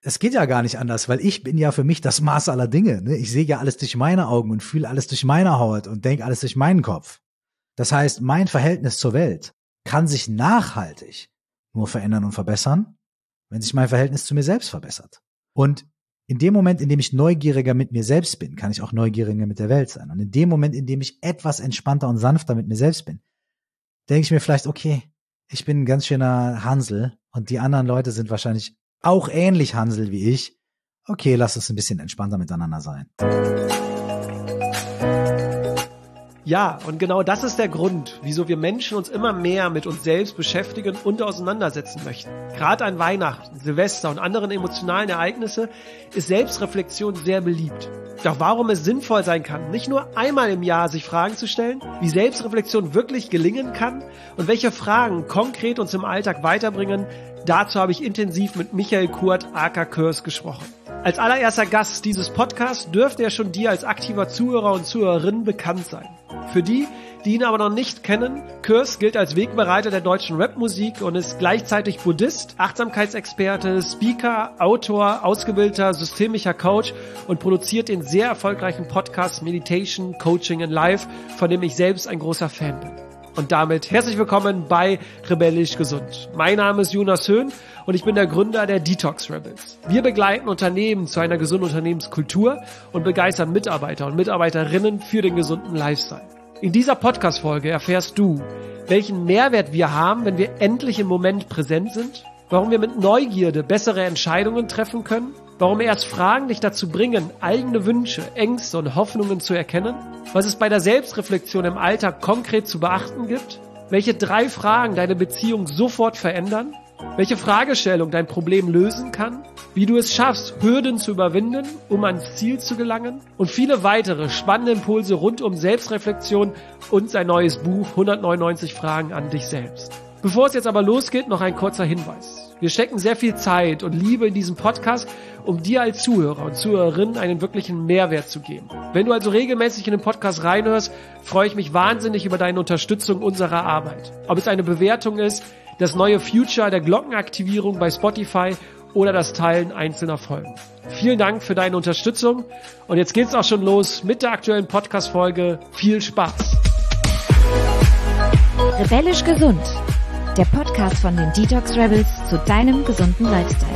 es geht ja gar nicht anders, weil ich bin ja für mich das Maß aller Dinge. Ne? Ich sehe ja alles durch meine Augen und fühle alles durch meine Haut und denke alles durch meinen Kopf. Das heißt, mein Verhältnis zur Welt kann sich nachhaltig nur verändern und verbessern, wenn sich mein Verhältnis zu mir selbst verbessert. Und in dem Moment, in dem ich neugieriger mit mir selbst bin, kann ich auch neugieriger mit der Welt sein. Und in dem Moment, in dem ich etwas entspannter und sanfter mit mir selbst bin, denke ich mir vielleicht, okay, ich bin ein ganz schöner Hansel und die anderen Leute sind wahrscheinlich auch ähnlich Hansel wie ich. Okay, lass uns ein bisschen entspannter miteinander sein. Ja, und genau das ist der Grund, wieso wir Menschen uns immer mehr mit uns selbst beschäftigen und auseinandersetzen möchten. Gerade an Weihnachten, Silvester und anderen emotionalen Ereignisse ist Selbstreflexion sehr beliebt. Doch warum es sinnvoll sein kann, nicht nur einmal im Jahr sich Fragen zu stellen, wie Selbstreflexion wirklich gelingen kann und welche Fragen konkret uns im Alltag weiterbringen, dazu habe ich intensiv mit Michael Kurt aka Kurs gesprochen. Als allererster Gast dieses Podcasts dürfte er schon dir als aktiver Zuhörer und Zuhörerin bekannt sein. Für die ihn aber noch nicht kennen, Kurs gilt als Wegbereiter der deutschen Rapmusik und ist gleichzeitig Buddhist, Achtsamkeitsexperte, Speaker, Autor, ausgebildeter systemischer Coach und produziert den sehr erfolgreichen Podcast Meditation, Coaching and Life, von dem ich selbst ein großer Fan bin. Und damit herzlich willkommen bei Rebellisch Gesund. Mein Name ist Jonas Höhn und ich bin der Gründer der Detox Rebels. Wir begleiten Unternehmen zu einer gesunden Unternehmenskultur und begeistern Mitarbeiter und Mitarbeiterinnen für den gesunden Lifestyle. In dieser Podcast-Folge erfährst du, welchen Mehrwert wir haben, wenn wir endlich im Moment präsent sind, warum wir mit Neugierde bessere Entscheidungen treffen können, warum erst Fragen dich dazu bringen, eigene Wünsche, Ängste und Hoffnungen zu erkennen, was es bei der Selbstreflexion im Alltag konkret zu beachten gibt, welche 3 Fragen deine Beziehung sofort verändern, welche Fragestellung dein Problem lösen kann, wie du es schaffst, Hürden zu überwinden, um ans Ziel zu gelangen und viele weitere spannende Impulse rund um Selbstreflexion und sein neues Buch 199 Fragen an dich selbst. Bevor es jetzt aber losgeht, noch ein kurzer Hinweis. Wir stecken sehr viel Zeit und Liebe in diesem Podcast, um dir als Zuhörer und Zuhörerin einen wirklichen Mehrwert zu geben. Wenn du also regelmäßig in den Podcast reinhörst, freue ich mich wahnsinnig über deine Unterstützung unserer Arbeit. Ob es eine Bewertung ist, das neue Feature der Glockenaktivierung bei Spotify oder das Teilen einzelner Folgen. Vielen Dank für deine Unterstützung und jetzt geht's auch schon los mit der aktuellen Podcast-Folge. Viel Spaß! Rebellisch Gesund. Der Podcast von den Detox Rebels zu deinem gesunden Lifestyle.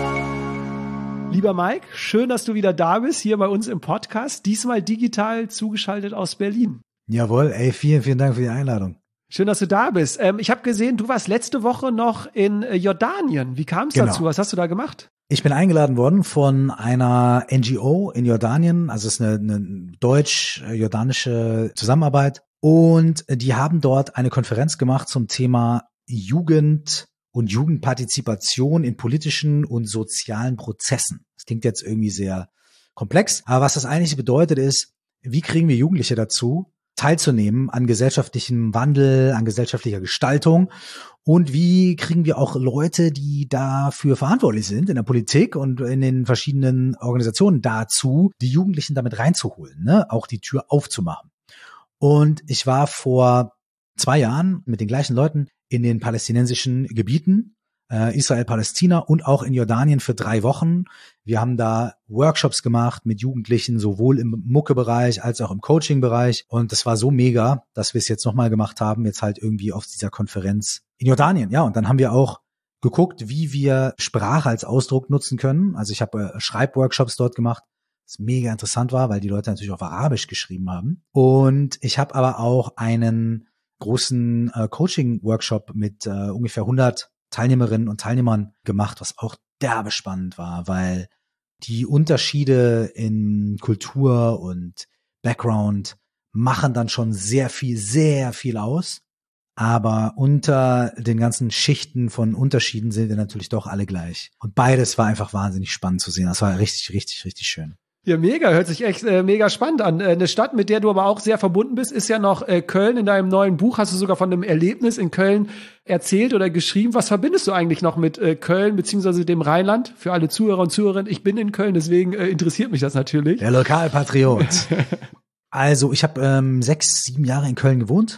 Lieber Mike, schön, dass du wieder da bist, hier bei uns im Podcast, diesmal digital zugeschaltet aus Berlin. Jawohl, vielen, vielen Dank für die Einladung. Schön, dass du da bist. Ich habe gesehen, du warst letzte Woche noch in Jordanien. Wie kam es dazu? Was hast du da gemacht? Ich bin eingeladen worden von einer NGO in Jordanien, also es ist eine deutsch-jordanische Zusammenarbeit. Und die haben dort eine Konferenz gemacht zum Thema Jugend und Jugendpartizipation in politischen und sozialen Prozessen. Das klingt jetzt irgendwie sehr komplex, aber was das eigentlich bedeutet ist, wie kriegen wir Jugendliche dazu, teilzunehmen an gesellschaftlichem Wandel, an gesellschaftlicher Gestaltung und wie kriegen wir auch Leute, die dafür verantwortlich sind in der Politik und in den verschiedenen Organisationen dazu, die Jugendlichen damit reinzuholen, ne? Auch die Tür aufzumachen. Und ich war vor 2 Jahren mit den gleichen Leuten in den palästinensischen Gebieten, Israel, Palästina und auch in Jordanien für 3 Wochen. Wir haben da Workshops gemacht mit Jugendlichen, sowohl im Mucke-Bereich als auch im Coaching-Bereich. Und das war so mega, dass wir es jetzt nochmal gemacht haben, jetzt halt irgendwie auf dieser Konferenz in Jordanien. Ja, und dann haben wir auch geguckt, wie wir Sprache als Ausdruck nutzen können. Also ich habe Schreibworkshops dort gemacht, was mega interessant war, weil die Leute natürlich auf Arabisch geschrieben haben. Und ich habe aber auch einen großen Coaching-Workshop mit ungefähr 100 Teilnehmerinnen und Teilnehmern gemacht, was auch derbe spannend war, weil die Unterschiede in Kultur und Background machen dann schon sehr viel aus. Aber unter den ganzen Schichten von Unterschieden sind wir natürlich doch alle gleich. Und beides war einfach wahnsinnig spannend zu sehen. Das war richtig, richtig, richtig schön. Ja, mega. Hört sich echt mega spannend an. Eine Stadt, mit der du aber auch sehr verbunden bist, ist ja noch Köln. In deinem neuen Buch hast du sogar von einem Erlebnis in Köln erzählt oder geschrieben. Was verbindest du eigentlich noch mit Köln beziehungsweise dem Rheinland? Für alle Zuhörer und Zuhörerinnen, ich bin in Köln, deswegen interessiert mich das natürlich. Der Lokalpatriot. Also ich habe 6, 7 Jahre in Köln gewohnt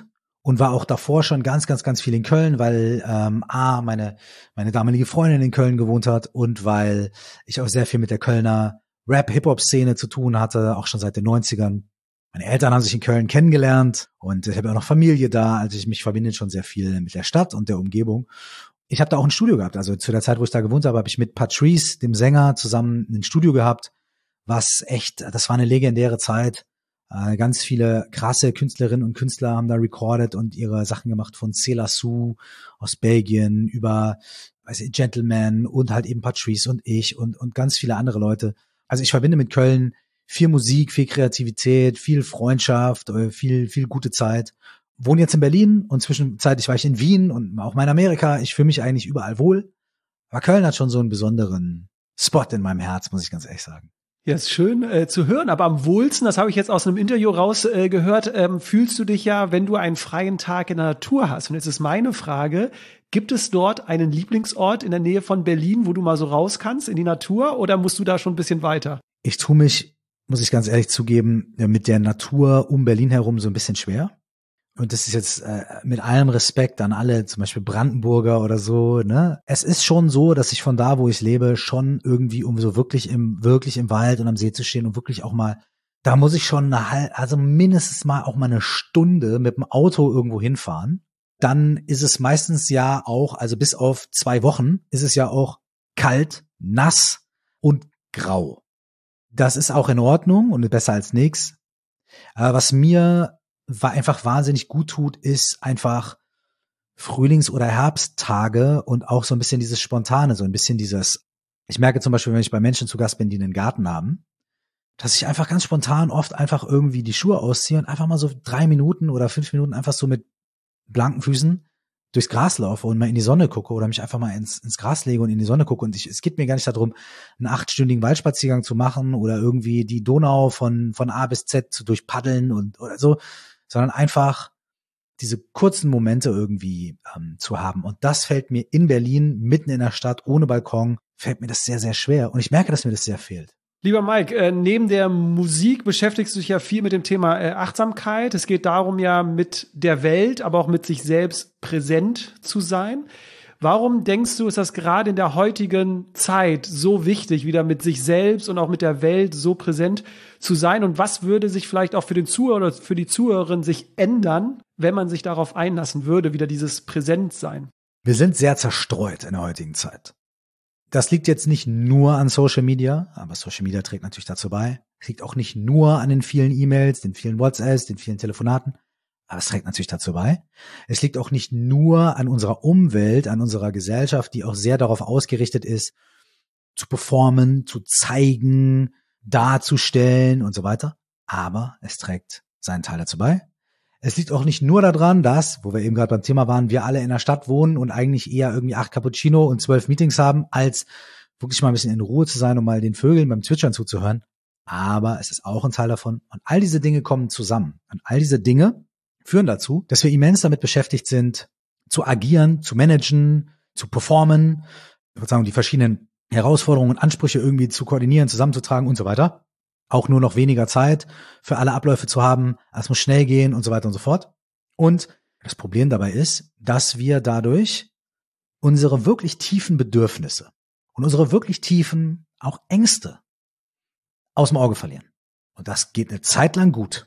und war auch davor schon ganz, ganz, ganz viel in Köln, weil meine damalige Freundin in Köln gewohnt hat und weil ich auch sehr viel mit der Kölner Rap-Hip-Hop-Szene zu tun hatte, auch schon seit den 90ern. Meine Eltern haben sich in Köln kennengelernt und ich habe auch noch Familie da, also mich verbindet schon sehr viel mit der Stadt und der Umgebung. Ich habe da auch ein Studio gehabt, also zu der Zeit, wo ich da gewohnt habe, habe ich mit Patrice, dem Sänger, zusammen ein Studio gehabt, was echt, das war eine legendäre Zeit. Ganz viele krasse Künstlerinnen und Künstler haben da recorded und ihre Sachen gemacht, von Céla Sou aus Belgien über Gentleman und halt eben Patrice und ich und ganz viele andere Leute. Also ich verbinde mit Köln viel Musik, viel Kreativität, viel Freundschaft, viel gute Zeit. Wohne jetzt in Berlin und zwischenzeitlich war ich in Wien und auch mal in Amerika. Ich fühle mich eigentlich überall wohl. Aber Köln hat schon so einen besonderen Spot in meinem Herz, muss ich ganz ehrlich sagen. Ja, ist schön zu hören, aber am wohlsten, das habe ich jetzt aus einem Interview rausgehört, fühlst du dich ja, wenn du einen freien Tag in der Natur hast. Und jetzt ist meine Frage, gibt es dort einen Lieblingsort in der Nähe von Berlin, wo du mal so raus kannst in die Natur, oder musst du da schon ein bisschen weiter? Ich tue mich, muss ich ganz ehrlich zugeben, mit der Natur um Berlin herum so ein bisschen schwer. Und das ist jetzt mit allem Respekt an alle, zum Beispiel Brandenburger oder so, ne? Es ist schon so, dass ich von da, wo ich lebe, schon irgendwie, um so wirklich im Wald und am See zu stehen und wirklich auch mal, da muss ich schon also mindestens mal auch mal eine Stunde mit dem Auto irgendwo hinfahren. Dann ist es meistens ja auch, also bis auf 2 Wochen, ist es ja auch kalt, nass und grau. Das ist auch in Ordnung und besser als nix. Aber was mir einfach wahnsinnig gut tut, ist einfach Frühlings- oder Herbsttage und auch so ein bisschen dieses Spontane, so ein bisschen dieses, ich merke zum Beispiel, wenn ich bei Menschen zu Gast bin, die einen Garten haben, dass ich einfach ganz spontan oft einfach irgendwie die Schuhe ausziehe und einfach mal so 3 Minuten oder 5 Minuten einfach so mit blanken Füßen durchs Gras laufe und mal in die Sonne gucke oder mich einfach mal ins Gras lege und in die Sonne gucke. Und es geht mir gar nicht darum, einen 8-stündigen Waldspaziergang zu machen oder irgendwie die Donau von A bis Z zu durchpaddeln oder so, sondern einfach diese kurzen Momente irgendwie zu haben. Und das fällt mir in Berlin, mitten in der Stadt, ohne Balkon, fällt mir das sehr, sehr schwer. Und ich merke, dass mir das sehr fehlt. Lieber Mike, neben der Musik beschäftigst du dich ja viel mit dem Thema Achtsamkeit. Es geht darum, ja mit der Welt, aber auch mit sich selbst präsent zu sein. Warum denkst du, ist das gerade in der heutigen Zeit so wichtig, wieder mit sich selbst und auch mit der Welt so präsent zu sein? Und was würde sich vielleicht auch für den Zuhörer oder für die Zuhörerin sich ändern, wenn man sich darauf einlassen würde, wieder dieses Präsentsein? Wir sind sehr zerstreut in der heutigen Zeit. Das liegt jetzt nicht nur an Social Media, aber Social Media trägt natürlich dazu bei. Es liegt auch nicht nur an den vielen E-Mails, den vielen WhatsApps, den vielen Telefonaten. Aber es trägt natürlich dazu bei. Es liegt auch nicht nur an unserer Umwelt, an unserer Gesellschaft, die auch sehr darauf ausgerichtet ist, zu performen, zu zeigen, darzustellen und so weiter. Aber es trägt seinen Teil dazu bei. Es liegt auch nicht nur daran, dass, wo wir eben gerade beim Thema waren, wir alle in der Stadt wohnen und eigentlich eher irgendwie 8 Cappuccino und 12 Meetings haben, als wirklich mal ein bisschen in Ruhe zu sein und mal den Vögeln beim Zwitschern zuzuhören. Aber es ist auch ein Teil davon. Und all diese Dinge kommen zusammen. Und all diese Dinge führen dazu, dass wir immens damit beschäftigt sind, zu agieren, zu managen, zu performen, sozusagen die verschiedenen Herausforderungen und Ansprüche irgendwie zu koordinieren, zusammenzutragen und so weiter. Auch nur noch weniger Zeit für alle Abläufe zu haben, es muss schnell gehen und so weiter und so fort. Und das Problem dabei ist, dass wir dadurch unsere wirklich tiefen Bedürfnisse und unsere wirklich tiefen auch Ängste aus dem Auge verlieren. Und das geht eine Zeit lang gut.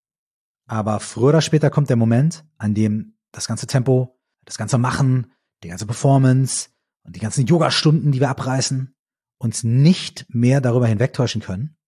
Aber früher oder später kommt der Moment, an dem das ganze Tempo, das ganze Machen, die ganze Performance und die ganzen Yoga-Stunden, die wir abreißen, uns nicht mehr darüber hinwegtäuschen können,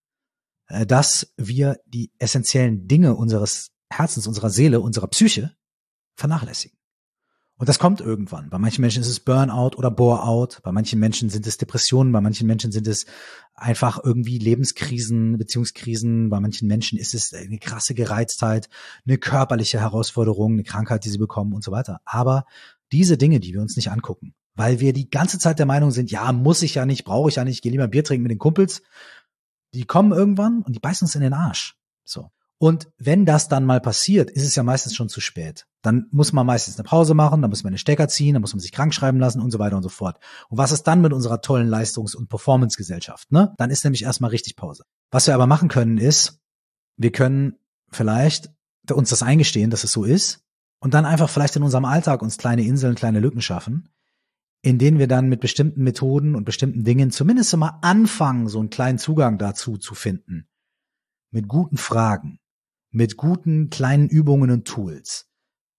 dass wir die essentiellen Dinge unseres Herzens, unserer Seele, unserer Psyche vernachlässigen. Und das kommt irgendwann. Bei manchen Menschen ist es Burnout oder Bore-out, bei manchen Menschen sind es Depressionen, bei manchen Menschen sind es einfach irgendwie Lebenskrisen, Beziehungskrisen, bei manchen Menschen ist es eine krasse Gereiztheit, eine körperliche Herausforderung, eine Krankheit, die sie bekommen und so weiter. Aber diese Dinge, die wir uns nicht angucken, weil wir die ganze Zeit der Meinung sind, ja, muss ich ja nicht, brauche ich ja nicht, gehe lieber Bier trinken mit den Kumpels, die kommen irgendwann und die beißen uns in den Arsch. So. Und wenn das dann mal passiert, ist es ja meistens schon zu spät. Dann muss man meistens eine Pause machen, dann muss man eine Stecker ziehen, dann muss man sich krank schreiben lassen und so weiter und so fort. Und was ist dann mit unserer tollen Leistungs- und Performance-Gesellschaft, ne? Dann ist nämlich erstmal richtig Pause. Was wir aber machen können ist, wir können vielleicht uns das eingestehen, dass es so ist Und dann einfach vielleicht in unserem Alltag uns kleine Inseln, kleine Lücken schaffen, in denen wir dann mit bestimmten Methoden und bestimmten Dingen zumindest mal anfangen, so einen kleinen Zugang dazu zu finden. Mit guten Fragen, mit guten kleinen Übungen und Tools.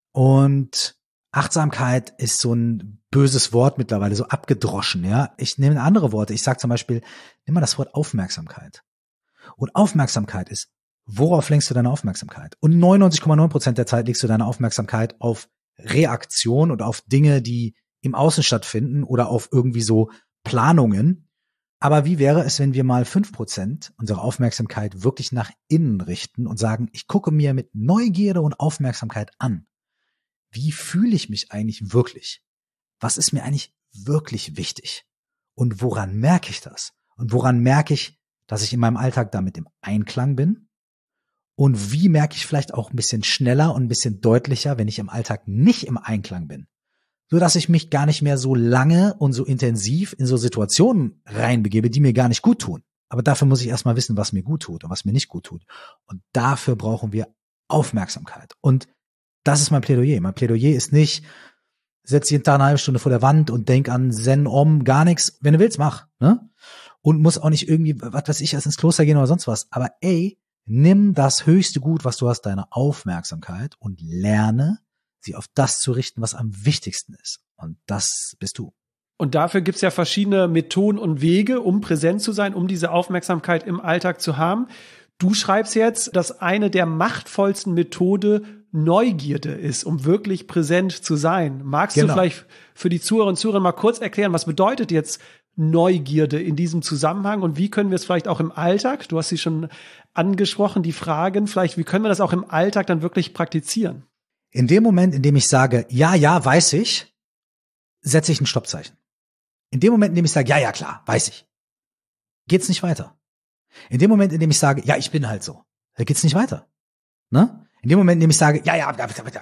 Und Achtsamkeit ist so ein böses Wort mittlerweile, so abgedroschen, ja. Ich nehme andere Worte. Ich sage zum Beispiel, nimm mal das Wort Aufmerksamkeit. Und Aufmerksamkeit ist, worauf lenkst du deine Aufmerksamkeit? Und 99,9% der Zeit legst du deine Aufmerksamkeit auf Reaktion oder auf Dinge, die im Außen stattfinden oder auf irgendwie so Planungen. Aber wie wäre es, wenn wir mal 5% unserer Aufmerksamkeit wirklich nach innen richten und sagen, ich gucke mir mit Neugierde und Aufmerksamkeit an. Wie fühle ich mich eigentlich wirklich? Was ist mir eigentlich wirklich wichtig? Und woran merke ich das? Und woran merke ich, dass ich in meinem Alltag damit im Einklang bin? Und wie merke ich vielleicht auch ein bisschen schneller und ein bisschen deutlicher, wenn ich im Alltag nicht im Einklang bin? So dass ich mich gar nicht mehr so lange und so intensiv in so Situationen reinbegebe, die mir gar nicht gut tun. Aber dafür muss ich erstmal wissen, was mir gut tut und was mir nicht gut tut. Und dafür brauchen wir Aufmerksamkeit. Und das ist mein Plädoyer. Mein Plädoyer ist nicht, setz jeden Tag eine halbe Stunde vor der Wand und denk an Zen, Om, gar nichts. Wenn du willst, mach. Ne? Und muss auch nicht irgendwie, was weiß ich, erst ins Kloster gehen oder sonst was. Aber nimm das höchste Gut, was du hast, deine Aufmerksamkeit und lerne, sie auf das zu richten, was am wichtigsten ist. Und das bist du. Und dafür gibt's ja verschiedene Methoden und Wege, um präsent zu sein, um diese Aufmerksamkeit im Alltag zu haben. Du schreibst jetzt, dass eine der machtvollsten Methode Neugierde ist, um wirklich präsent zu sein. Magst du vielleicht für die Zuhörer und Zuhörer mal kurz erklären, was bedeutet jetzt Neugierde in diesem Zusammenhang und wie können wir es vielleicht auch im Alltag, du hast sie schon angesprochen, die Fragen, vielleicht, wie können wir das auch im Alltag dann wirklich praktizieren? In dem Moment, in dem ich sage, ja, weiß ich, setze ich ein Stoppzeichen. In dem Moment, in dem ich sage, ja, klar, weiß ich, geht's nicht weiter. In dem Moment, in dem ich sage, ja, ich bin halt so, geht's nicht weiter. Ne? In dem Moment, in dem ich sage, ja,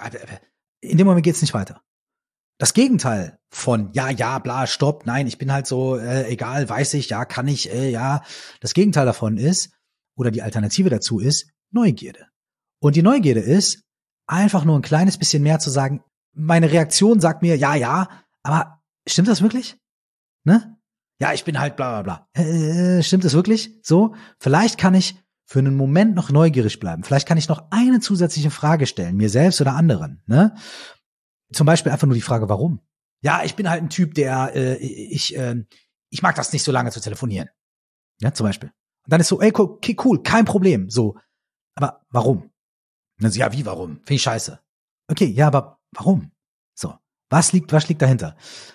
in dem Moment geht's nicht weiter. Das Gegenteil von ja, bla, stopp, nein, ich bin halt so, egal, weiß ich, ja, kann ich, ja. Das Gegenteil davon ist, oder die Alternative dazu ist, Neugierde. Und die Neugierde ist, einfach nur ein kleines bisschen mehr zu sagen, meine Reaktion sagt mir, ja, aber stimmt das wirklich? Ne? Ja, ich bin halt bla bla bla. Stimmt das wirklich? So? Vielleicht kann ich für einen Moment noch neugierig bleiben. Vielleicht kann ich noch eine zusätzliche Frage stellen, mir selbst oder anderen. Ne? Zum Beispiel einfach nur die Frage, warum? Ja, ich bin halt ein Typ, der, ich mag das nicht so lange zu telefonieren. Ja, zum Beispiel. Und dann ist so, okay, cool, kein Problem. So, aber warum? Und dann so, ja, wie, warum? Finde ich scheiße. Okay, ja, aber warum? So, was liegt dahinter?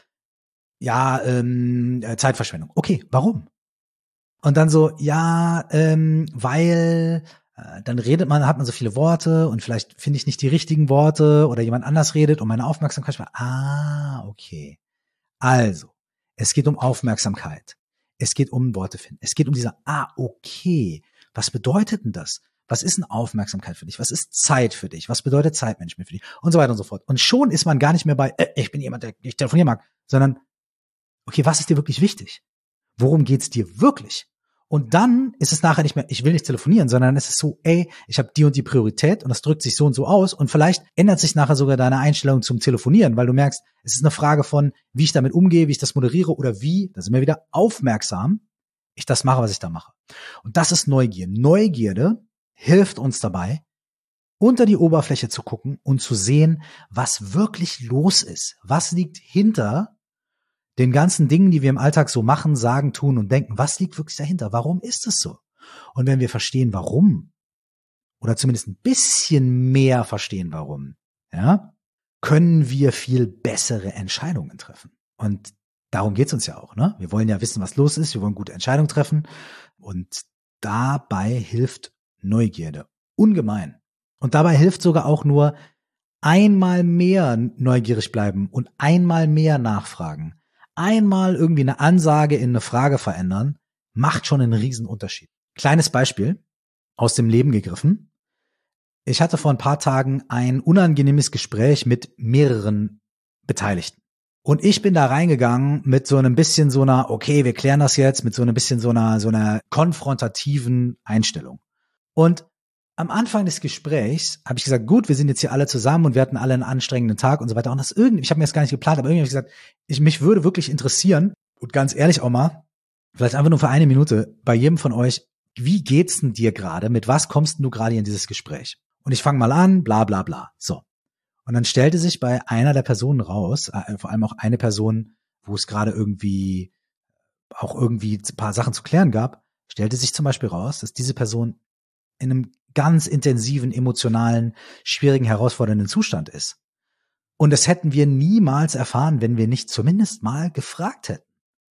Ja, Zeitverschwendung. Okay, warum? Und dann so, ja, weil dann hat man so viele Worte und vielleicht finde ich nicht die richtigen Worte oder jemand anders redet und meine Aufmerksamkeit war, okay. Also, es geht um Aufmerksamkeit. Es geht um Worte finden. Es geht um okay. Was bedeutet denn das? Was ist denn Aufmerksamkeit für dich? Was ist Zeit für dich? Was bedeutet Zeitmanagement für dich? Und so weiter und so fort. Und schon ist man gar nicht mehr bei, ich bin jemand, der nicht telefonieren mag, sondern, okay, was ist dir wirklich wichtig? Worum geht's dir wirklich? Und dann ist es nachher nicht mehr, ich will nicht telefonieren, sondern es ist so, ich habe die und die Priorität und das drückt sich so und so aus und vielleicht ändert sich nachher sogar deine Einstellung zum Telefonieren, weil du merkst, es ist eine Frage von, wie ich damit umgehe, wie ich das moderiere oder da sind wir wieder aufmerksam, ich das mache, was ich da mache. Und das ist Neugierde. Neugierde hilft uns dabei, unter die Oberfläche zu gucken und zu sehen, was wirklich los ist. Was liegt hinter den ganzen Dingen, die wir im Alltag so machen, sagen, tun und denken, was liegt wirklich dahinter? Warum ist es so? Und wenn wir verstehen, warum, oder zumindest ein bisschen mehr verstehen, warum, ja, können wir viel bessere Entscheidungen treffen. Und darum geht's uns ja auch, ne? Wir wollen ja wissen, was los ist, wir wollen gute Entscheidungen treffen und dabei hilft Neugierde ungemein. Und dabei hilft sogar auch nur einmal mehr neugierig bleiben und einmal mehr nachfragen. Einmal irgendwie eine Ansage in eine Frage verändern, macht schon einen riesen Unterschied. Kleines Beispiel aus dem Leben gegriffen. Ich hatte vor ein paar Tagen ein unangenehmes Gespräch mit mehreren Beteiligten. Und ich bin da reingegangen mit so einem bisschen so einer, okay, wir klären das jetzt, mit so einem bisschen so einer konfrontativen Einstellung. Und am Anfang des Gesprächs habe ich gesagt, gut, wir sind jetzt hier alle zusammen und wir hatten alle einen anstrengenden Tag und so weiter. Und ich habe mir das gar nicht geplant, aber irgendwie habe ich gesagt, mich würde wirklich interessieren und ganz ehrlich auch mal, vielleicht einfach nur für eine Minute bei jedem von euch, wie geht's denn dir gerade? Mit was kommst denn du gerade in dieses Gespräch? Und ich fange mal an, bla bla bla. So. Und dann stellte sich bei einer der Personen raus, vor allem auch eine Person, wo es gerade irgendwie ein paar Sachen zu klären gab, stellte sich zum Beispiel raus, dass diese Person in einem ganz intensiven, emotionalen, schwierigen, herausfordernden Zustand ist. Und das hätten wir niemals erfahren, wenn wir nicht zumindest mal gefragt hätten.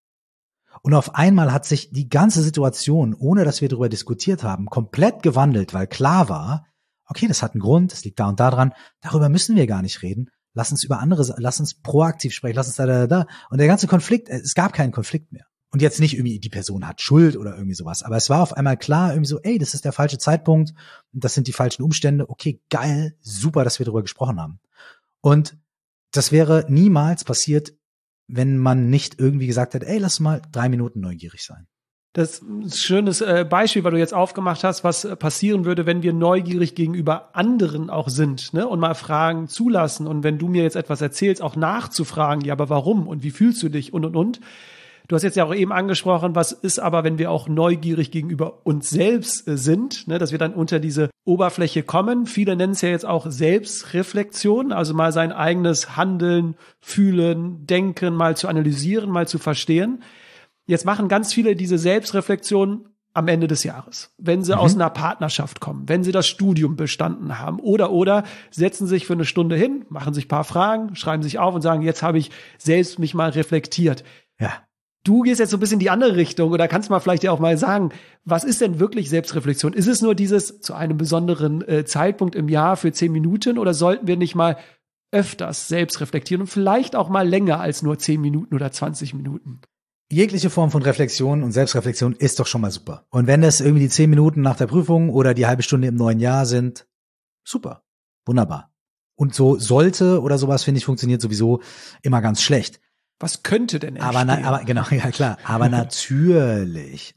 Und auf einmal hat sich die ganze Situation, ohne dass wir darüber diskutiert haben, komplett gewandelt, weil klar war, okay, das hat einen Grund, das liegt da und da dran, darüber müssen wir gar nicht reden. Lass uns proaktiv sprechen, lass uns da. Und der ganze Konflikt, es gab keinen Konflikt mehr. Und jetzt nicht irgendwie, die Person hat Schuld oder irgendwie sowas, aber es war auf einmal klar, irgendwie so, ey, das ist der falsche Zeitpunkt, das sind die falschen Umstände, okay, geil, super, dass wir darüber gesprochen haben. Und das wäre niemals passiert, wenn man nicht irgendwie gesagt hätte, ey, lass mal 3 Minuten neugierig sein. Das ist ein schönes Beispiel, weil du jetzt aufgemacht hast, was passieren würde, wenn wir neugierig gegenüber anderen auch sind, ne? Und mal Fragen zulassen. Und wenn du mir jetzt etwas erzählst, auch nachzufragen, ja, aber warum und wie fühlst du dich und. Du hast jetzt ja auch eben angesprochen, was ist aber, wenn wir auch neugierig gegenüber uns selbst sind, ne? Dass wir dann unter diese Oberfläche kommen. Viele nennen es ja jetzt auch Selbstreflexion, also mal sein eigenes Handeln, Fühlen, Denken mal zu analysieren, mal zu verstehen. Jetzt machen ganz viele diese Selbstreflexion am Ende des Jahres, wenn sie aus einer Partnerschaft kommen, wenn sie das Studium bestanden haben oder setzen sich für eine Stunde hin, machen sich ein paar Fragen, schreiben sich auf und sagen, jetzt habe ich selbst mich mal reflektiert. Ja. Du gehst jetzt so ein bisschen in die andere Richtung oder kannst mal vielleicht ja auch mal sagen, was ist denn wirklich Selbstreflexion? Ist es nur dieses zu einem besonderen Zeitpunkt im Jahr für 10 Minuten oder sollten wir nicht mal öfters selbst reflektieren und vielleicht auch mal länger als nur 10 Minuten oder 20 Minuten? Jegliche Form von Reflexion und Selbstreflexion ist doch schon mal super. Und wenn das irgendwie die 10 Minuten nach der Prüfung oder die halbe Stunde im neuen Jahr sind, super, wunderbar. Und so sollte oder sowas, finde ich, funktioniert sowieso immer ganz schlecht. Was könnte denn entstehen? Aber genau, ja klar. Aber natürlich,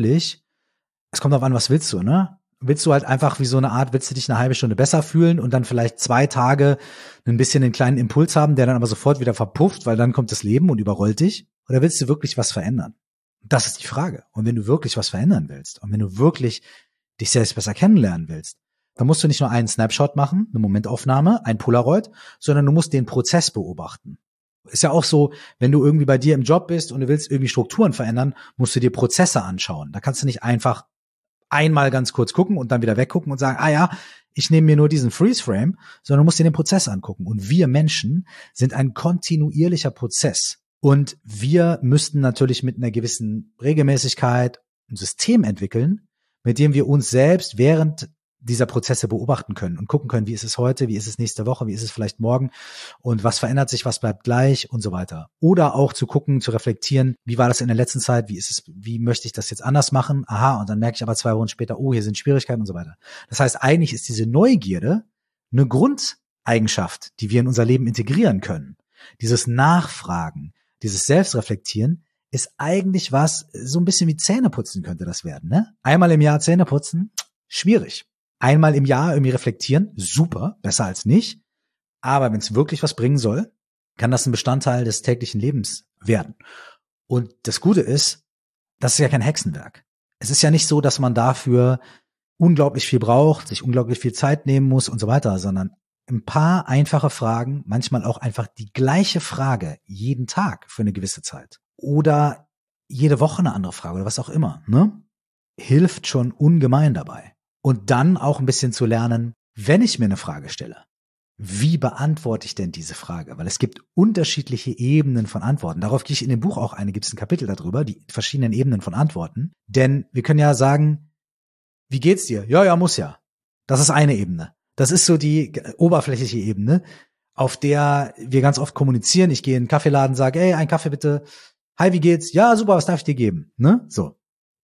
es kommt darauf an, was willst du, ne? Willst du halt einfach wie so eine Art, willst du dich eine halbe Stunde besser fühlen und dann vielleicht 2 Tage ein bisschen einen kleinen Impuls haben, der dann aber sofort wieder verpufft, weil dann kommt das Leben und überrollt dich? Oder willst du wirklich was verändern? Das ist die Frage. Und wenn du wirklich was verändern willst und wenn du wirklich dich selbst besser kennenlernen willst, dann musst du nicht nur einen Snapshot machen, eine Momentaufnahme, ein Polaroid, sondern du musst den Prozess beobachten. Ist ja auch so, wenn du irgendwie bei dir im Job bist und du willst irgendwie Strukturen verändern, musst du dir Prozesse anschauen. Da kannst du nicht einfach einmal ganz kurz gucken und dann wieder weggucken und sagen, ja, ich nehme mir nur diesen Freeze-Frame, sondern du musst dir den Prozess angucken. Und wir Menschen sind ein kontinuierlicher Prozess. Und wir müssten natürlich mit einer gewissen Regelmäßigkeit ein System entwickeln, mit dem wir uns selbst während dieser Prozesse beobachten können und gucken können, wie ist es heute, wie ist es nächste Woche, wie ist es vielleicht morgen und was verändert sich, was bleibt gleich und so weiter. Oder auch zu gucken, zu reflektieren, wie war das in der letzten Zeit, wie möchte ich das jetzt anders machen? Aha, und dann merke ich aber 2 Wochen später, hier sind Schwierigkeiten und so weiter. Das heißt, eigentlich ist diese Neugierde eine Grundeigenschaft, die wir in unser Leben integrieren können. Dieses Nachfragen, dieses Selbstreflektieren ist eigentlich was, so ein bisschen wie Zähneputzen könnte das werden, ne? Einmal im Jahr Zähne putzen, schwierig. Einmal im Jahr irgendwie reflektieren, super, besser als nicht. Aber wenn es wirklich was bringen soll, kann das ein Bestandteil des täglichen Lebens werden. Und das Gute ist, das ist ja kein Hexenwerk. Es ist ja nicht so, dass man dafür unglaublich viel braucht, sich unglaublich viel Zeit nehmen muss und so weiter, sondern ein paar einfache Fragen, manchmal auch einfach die gleiche Frage jeden Tag für eine gewisse Zeit oder jede Woche eine andere Frage oder was auch immer, ne? Hilft schon ungemein dabei. Und dann auch ein bisschen zu lernen, wenn ich mir eine Frage stelle, wie beantworte ich denn diese Frage? Weil es gibt unterschiedliche Ebenen von Antworten. Darauf gehe ich in dem Buch auch ein, gibt es ein Kapitel darüber, die verschiedenen Ebenen von Antworten. Denn wir können ja sagen, wie geht's dir? Ja, muss ja. Das ist eine Ebene. Das ist so die oberflächliche Ebene, auf der wir ganz oft kommunizieren. Ich gehe in einen Kaffeeladen, sage, einen Kaffee bitte. Hi, wie geht's? Ja, super, was darf ich dir geben? Ne? So.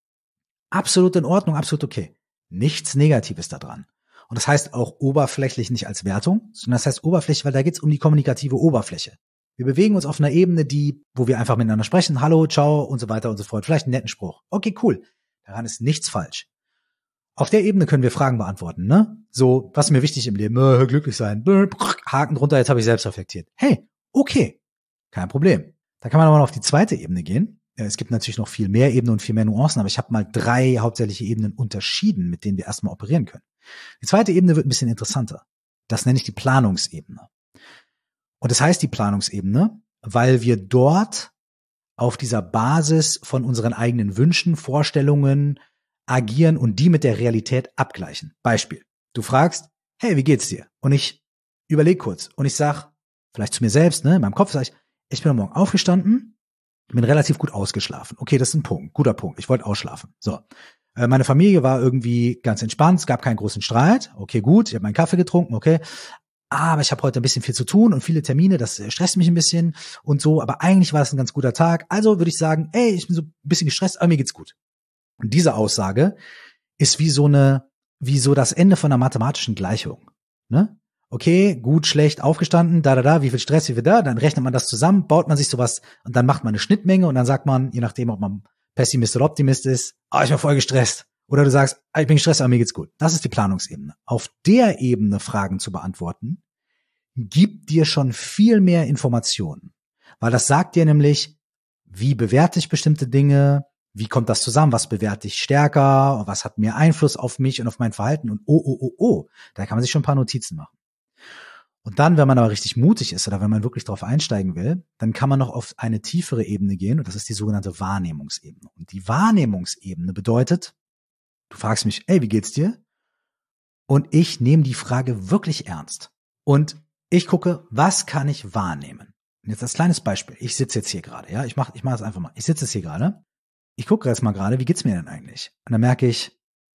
Absolut in Ordnung, absolut okay. Nichts Negatives daran. Und das heißt auch oberflächlich nicht als Wertung, sondern das heißt Oberfläche, weil da geht's um die kommunikative Oberfläche. Wir bewegen uns auf einer Ebene, wo wir einfach miteinander sprechen, hallo, ciao und so weiter und so fort. Vielleicht einen netten Spruch. Okay, cool. Daran ist nichts falsch. Auf der Ebene können wir Fragen beantworten, ne? So, was ist mir wichtig im Leben? Glücklich sein. Haken drunter, jetzt habe ich selbst reflektiert. Hey, okay, kein Problem. Da kann man aber noch auf die zweite Ebene gehen. Es gibt natürlich noch viel mehr Ebenen und viel mehr Nuancen, aber ich habe mal 3 hauptsächliche Ebenen unterschieden, mit denen wir erstmal operieren können. Die zweite Ebene wird ein bisschen interessanter. Das nenne ich die Planungsebene. Und das heißt die Planungsebene, weil wir dort auf dieser Basis von unseren eigenen Wünschen, Vorstellungen agieren und die mit der Realität abgleichen. Beispiel. Du fragst, hey, wie geht's dir? Und ich überlege kurz und ich sag, vielleicht zu mir selbst, ne, in meinem Kopf sage ich bin am Morgen aufgestanden, bin relativ gut ausgeschlafen. Okay, das ist ein Punkt, guter Punkt. Ich wollte ausschlafen. So. Meine Familie war irgendwie ganz entspannt, es gab keinen großen Streit. Okay, gut, ich habe meinen Kaffee getrunken, okay. Aber ich habe heute ein bisschen viel zu tun und viele Termine, das stresst mich ein bisschen und so. Aber eigentlich war es ein ganz guter Tag. Also würde ich sagen, ey, ich bin so ein bisschen gestresst, aber mir geht's gut. Und diese Aussage ist wie so das Ende von einer mathematischen Gleichung, ne? Okay, gut, schlecht, aufgestanden, wie viel Stress, wie viel da, dann rechnet man das zusammen, baut man sich sowas und dann macht man eine Schnittmenge und dann sagt man, je nachdem, ob man Pessimist oder Optimist ist, ich bin voll gestresst. Oder du sagst, ich bin gestresst, aber mir geht's gut. Das ist die Planungsebene. Auf der Ebene Fragen zu beantworten, gibt dir schon viel mehr Informationen. Weil das sagt dir nämlich, wie bewerte ich bestimmte Dinge, wie kommt das zusammen, was bewerte ich stärker, was hat mehr Einfluss auf mich und auf mein Verhalten und da kann man sich schon ein paar Notizen machen. Und dann, wenn man aber richtig mutig ist oder wenn man wirklich drauf einsteigen will, dann kann man noch auf eine tiefere Ebene gehen und das ist die sogenannte Wahrnehmungsebene. Und die Wahrnehmungsebene bedeutet, du fragst mich, ey, wie geht's dir? Und ich nehme die Frage wirklich ernst. Und ich gucke, was kann ich wahrnehmen? Und jetzt als kleines Beispiel. Ich sitze jetzt hier gerade, ja, ich mach das einfach mal. Ich sitze jetzt hier gerade. Ich gucke jetzt mal gerade, wie geht's mir denn eigentlich? Und dann merke ich,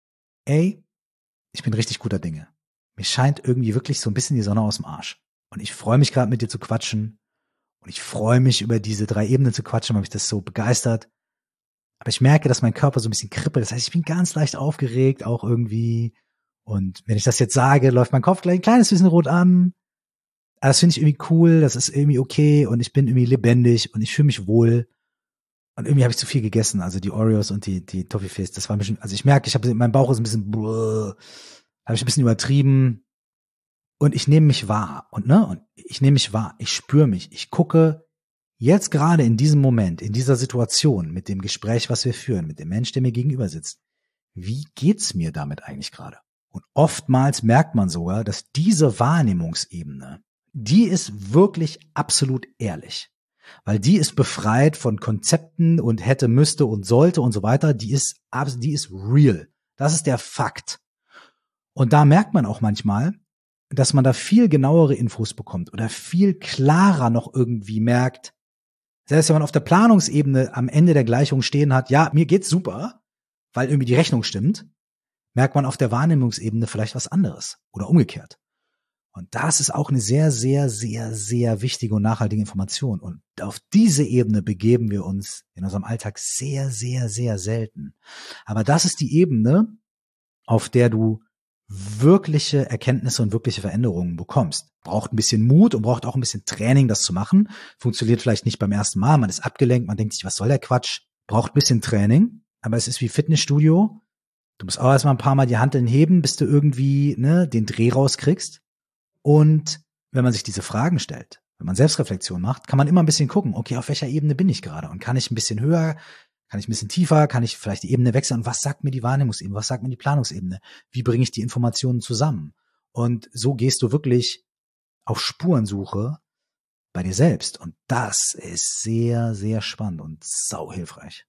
ey, ich bin richtig guter Dinge. Mir scheint irgendwie wirklich so ein bisschen die Sonne aus dem Arsch. Und ich freue mich gerade mit dir zu quatschen. Und ich freue mich, über diese 3 Ebenen zu quatschen, weil mich das so begeistert. Aber ich merke, dass mein Körper so ein bisschen kribbelt. Das heißt, ich bin ganz leicht aufgeregt, auch irgendwie. Und wenn ich das jetzt sage, läuft mein Kopf gleich ein kleines bisschen rot an. Aber das finde ich irgendwie cool, das ist irgendwie okay. Und ich bin irgendwie lebendig und ich fühle mich wohl. Und irgendwie habe ich zu viel gegessen. Also die Oreos und die Toffifees, das war ein bisschen, also ich merke, mein Bauch ist ein bisschen, habe ich ein bisschen übertrieben. Und ich nehme mich wahr. Und ich nehme mich wahr. Ich spüre mich. Ich gucke jetzt gerade in diesem Moment, in dieser Situation, mit dem Gespräch, was wir führen, mit dem Mensch, der mir gegenüber sitzt, wie geht's mir damit eigentlich gerade? Und oftmals merkt man sogar, dass diese Wahrnehmungsebene, die ist wirklich absolut ehrlich. Weil die ist befreit von Konzepten und hätte, müsste und sollte und so weiter. Die ist real. Das ist der Fakt. Und da merkt man auch manchmal, dass man da viel genauere Infos bekommt oder viel klarer noch irgendwie merkt, selbst wenn man auf der Planungsebene am Ende der Gleichung stehen hat, ja, mir geht's super, weil irgendwie die Rechnung stimmt, merkt man auf der Wahrnehmungsebene vielleicht was anderes oder umgekehrt. Und das ist auch eine sehr, sehr, sehr, sehr wichtige und nachhaltige Information. Und auf diese Ebene begeben wir uns in unserem Alltag sehr, sehr, sehr selten. Aber das ist die Ebene, auf der du wirkliche Erkenntnisse und wirkliche Veränderungen bekommst. Braucht ein bisschen Mut und braucht auch ein bisschen Training, das zu machen. Funktioniert vielleicht nicht beim ersten Mal, man ist abgelenkt, man denkt sich, was soll der Quatsch? Braucht ein bisschen Training, aber es ist wie Fitnessstudio. Du musst auch erstmal ein paar Mal die Hanteln heben, bis du irgendwie den Dreh rauskriegst. Und wenn man sich diese Fragen stellt, wenn man Selbstreflexion macht, kann man immer ein bisschen gucken, okay, auf welcher Ebene bin ich gerade? Und kann ich ein bisschen höher, kann ich ein bisschen tiefer, kann ich vielleicht die Ebene wechseln? Und was sagt mir die Wahrnehmungsebene? Was sagt mir die Planungsebene? Wie bringe ich die Informationen zusammen? Und so gehst du wirklich auf Spurensuche bei dir selbst. Und das ist sehr, sehr spannend und sau hilfreich.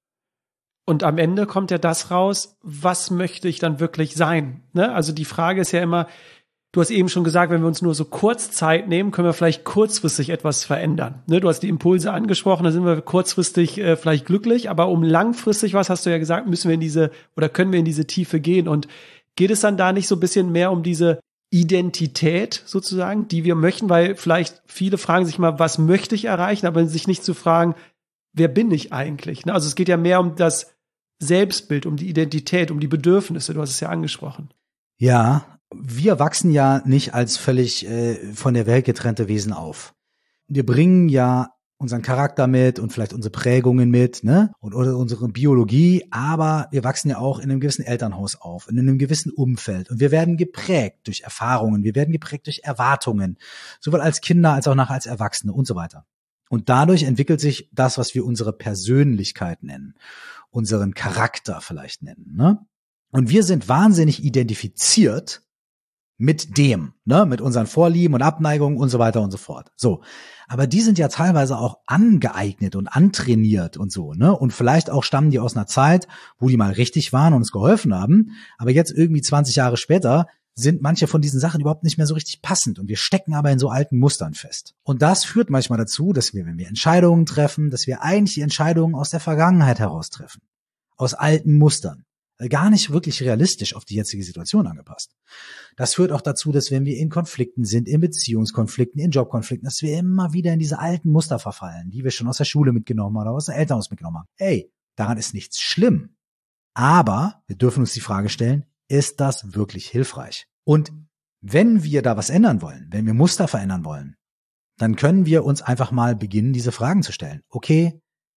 Und am Ende kommt ja das raus, was möchte ich dann wirklich sein? Ne? Also die Frage ist ja immer, du hast eben schon gesagt, wenn wir uns nur so kurz Zeit nehmen, können wir vielleicht kurzfristig etwas verändern. Ne? Du hast die Impulse angesprochen, da sind wir kurzfristig vielleicht glücklich, aber um langfristig was, hast du ja gesagt, können wir in diese Tiefe gehen. Und geht es dann da nicht so ein bisschen mehr um diese Identität sozusagen, die wir möchten? Weil vielleicht viele fragen sich mal, was möchte ich erreichen, aber sich nicht zu fragen, wer bin ich eigentlich? Ne? Also es geht ja mehr um das Selbstbild, um die Identität, um die Bedürfnisse. Du hast es ja angesprochen. Ja, wir wachsen ja nicht als völlig von der Welt getrennte Wesen auf. Wir bringen ja unseren Charakter mit und vielleicht unsere Prägungen mit, ne? Oder unsere Biologie, aber wir wachsen ja auch in einem gewissen Elternhaus auf, in einem gewissen Umfeld und wir werden geprägt durch Erfahrungen, wir werden geprägt durch Erwartungen, sowohl als Kinder als auch nachher als Erwachsene und so weiter. Und dadurch entwickelt sich das, was wir unsere Persönlichkeit nennen, unseren Charakter vielleicht nennen, ne? Und wir sind wahnsinnig identifiziert mit dem, ne, mit unseren Vorlieben und Abneigungen und so weiter und so fort. So. Aber die sind ja teilweise auch angeeignet und antrainiert und so, ne? Und vielleicht auch stammen die aus einer Zeit, wo die mal richtig waren und uns geholfen haben. Aber jetzt irgendwie 20 Jahre später sind manche von diesen Sachen überhaupt nicht mehr so richtig passend. Und wir stecken aber in so alten Mustern fest. Und das führt manchmal dazu, dass wir, wenn wir Entscheidungen treffen, dass wir eigentlich die Entscheidungen aus der Vergangenheit heraus treffen. Aus alten Mustern. Gar nicht wirklich realistisch auf die jetzige Situation angepasst. Das führt auch dazu, dass wenn wir in Konflikten sind, in Beziehungskonflikten, in Jobkonflikten, dass wir immer wieder in diese alten Muster verfallen, die wir schon aus der Schule mitgenommen haben oder aus der Elternhaus mitgenommen haben. Ey, daran ist nichts schlimm. Aber wir dürfen uns die Frage stellen, ist das wirklich hilfreich? Und wenn wir da was ändern wollen, wenn wir Muster verändern wollen, dann können wir uns einfach mal beginnen, diese Fragen zu stellen. Okay,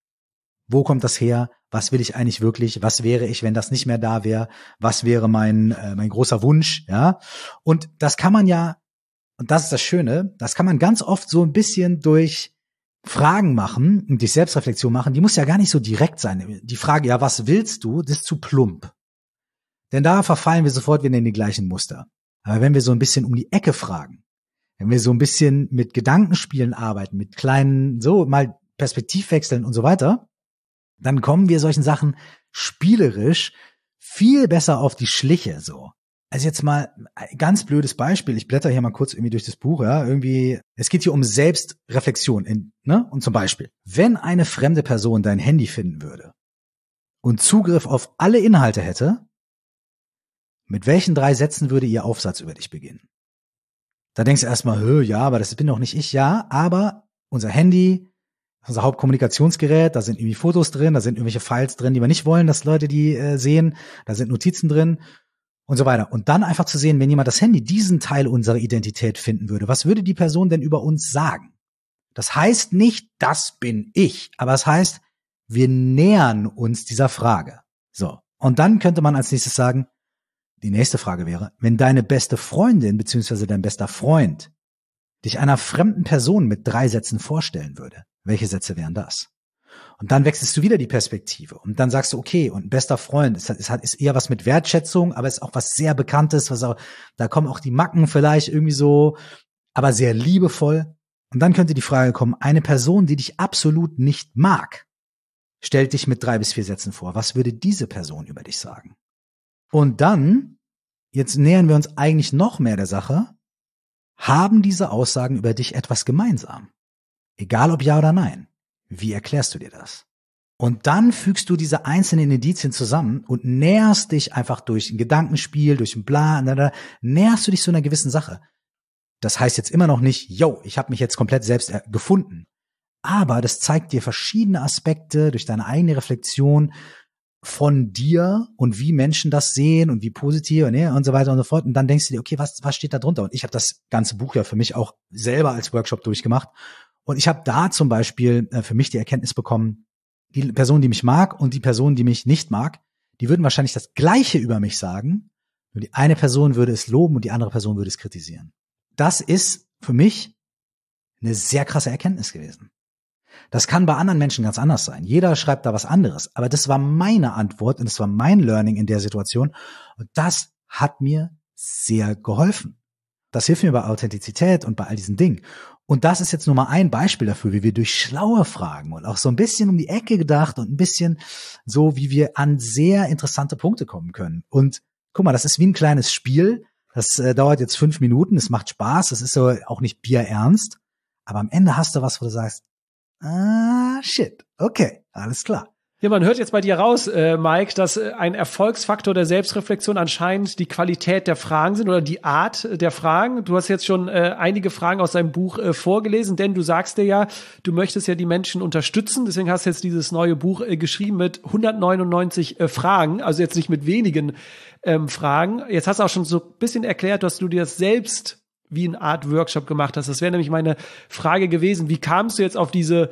wo kommt das her? Was will ich eigentlich wirklich? Was wäre ich, wenn das nicht mehr da wäre? Was wäre mein großer Wunsch? Ja. Und das kann man ja, und das ist das Schöne, das kann man ganz oft so ein bisschen durch Fragen machen und durch Selbstreflexion machen. Die muss ja gar nicht so direkt sein. Die Frage, ja, was willst du? Das ist zu plump. Denn da verfallen wir sofort wieder in die gleichen Muster. Aber wenn wir so ein bisschen um die Ecke fragen, wenn wir so ein bisschen mit Gedankenspielen arbeiten, mit kleinen, so mal Perspektivwechseln und so weiter, dann kommen wir solchen Sachen spielerisch viel besser auf die Schliche, so. Also jetzt mal ein ganz blödes Beispiel. Ich blätter hier mal kurz irgendwie durch das Buch, ja, irgendwie. Es geht hier um Selbstreflexion, ne? Und zum Beispiel, wenn eine fremde Person dein Handy finden würde und Zugriff auf alle Inhalte hätte, mit welchen 3 Sätzen würde ihr Aufsatz über dich beginnen? Da denkst du erstmal, ja, aber das bin doch nicht ich, ja, aber unser Handy, unser Hauptkommunikationsgerät, da sind irgendwie Fotos drin, da sind irgendwelche Files drin, die wir nicht wollen, dass Leute die sehen, da sind Notizen drin und so weiter. Und dann einfach zu sehen, wenn jemand das Handy diesen Teil unserer Identität finden würde, was würde die Person denn über uns sagen? Das heißt nicht, das bin ich, aber es heißt, wir nähern uns dieser Frage. So. Und dann könnte man als nächstes sagen, die nächste Frage wäre, wenn deine beste Freundin bzw. dein bester Freund dich einer fremden Person mit 3 Sätzen vorstellen würde, welche Sätze wären das? Und dann wechselst du wieder die Perspektive und dann sagst du, okay, und ein bester Freund ist eher was mit Wertschätzung, aber ist auch was sehr Bekanntes, da kommen auch die Macken vielleicht irgendwie so, aber sehr liebevoll. Und dann könnte die Frage kommen, eine Person, die dich absolut nicht mag, stellt dich mit 3 bis 4 Sätzen vor. Was würde diese Person über dich sagen? Und dann, jetzt nähern wir uns eigentlich noch mehr der Sache, haben diese Aussagen über dich etwas gemeinsam? Egal ob ja oder nein. Wie erklärst du dir das? Und dann fügst du diese einzelnen Indizien zusammen und näherst dich einfach durch ein Gedankenspiel, durch ein Bla, näherst du dich so einer gewissen Sache. Das heißt jetzt immer noch nicht, ich habe mich jetzt komplett selbst gefunden. Aber das zeigt dir verschiedene Aspekte durch deine eigene Reflexion von dir und wie Menschen das sehen und wie positiv und so weiter und so fort. Und dann denkst du dir, okay, was steht da drunter? Und ich habe das ganze Buch ja für mich auch selber als Workshop durchgemacht. Und ich habe da zum Beispiel für mich die Erkenntnis bekommen, die Person, die mich mag und die Person, die mich nicht mag, die würden wahrscheinlich das Gleiche über mich sagen, nur die eine Person würde es loben und die andere Person würde es kritisieren. Das ist für mich eine sehr krasse Erkenntnis gewesen. Das kann bei anderen Menschen ganz anders sein. Jeder schreibt da was anderes. Aber das war meine Antwort und das war mein Learning in der Situation. Und das hat mir sehr geholfen. Das hilft mir bei Authentizität und bei all diesen Dingen. Und das ist jetzt nur mal ein Beispiel dafür, wie wir durch schlaue Fragen und auch so ein bisschen um die Ecke gedacht und ein bisschen so, wie wir an sehr interessante Punkte kommen können. Und guck mal, das ist wie ein kleines Spiel. Das dauert jetzt 5 Minuten. Es macht Spaß. Das ist so auch nicht bierernst. Aber am Ende hast du was, wo du sagst, shit, okay, alles klar. Ja, man hört jetzt bei dir raus, Mike, dass ein Erfolgsfaktor der Selbstreflexion anscheinend die Qualität der Fragen sind oder die Art der Fragen. Du hast jetzt schon einige Fragen aus deinem Buch vorgelesen, denn du sagst dir ja, du möchtest ja die Menschen unterstützen. Deswegen hast du jetzt dieses neue Buch geschrieben mit 199 Fragen, also jetzt nicht mit wenigen Fragen. Jetzt hast du auch schon so ein bisschen erklärt, dass du dir das selbst wie eine Art Workshop gemacht hast. Das wäre nämlich meine Frage gewesen. Wie kamst du jetzt auf diese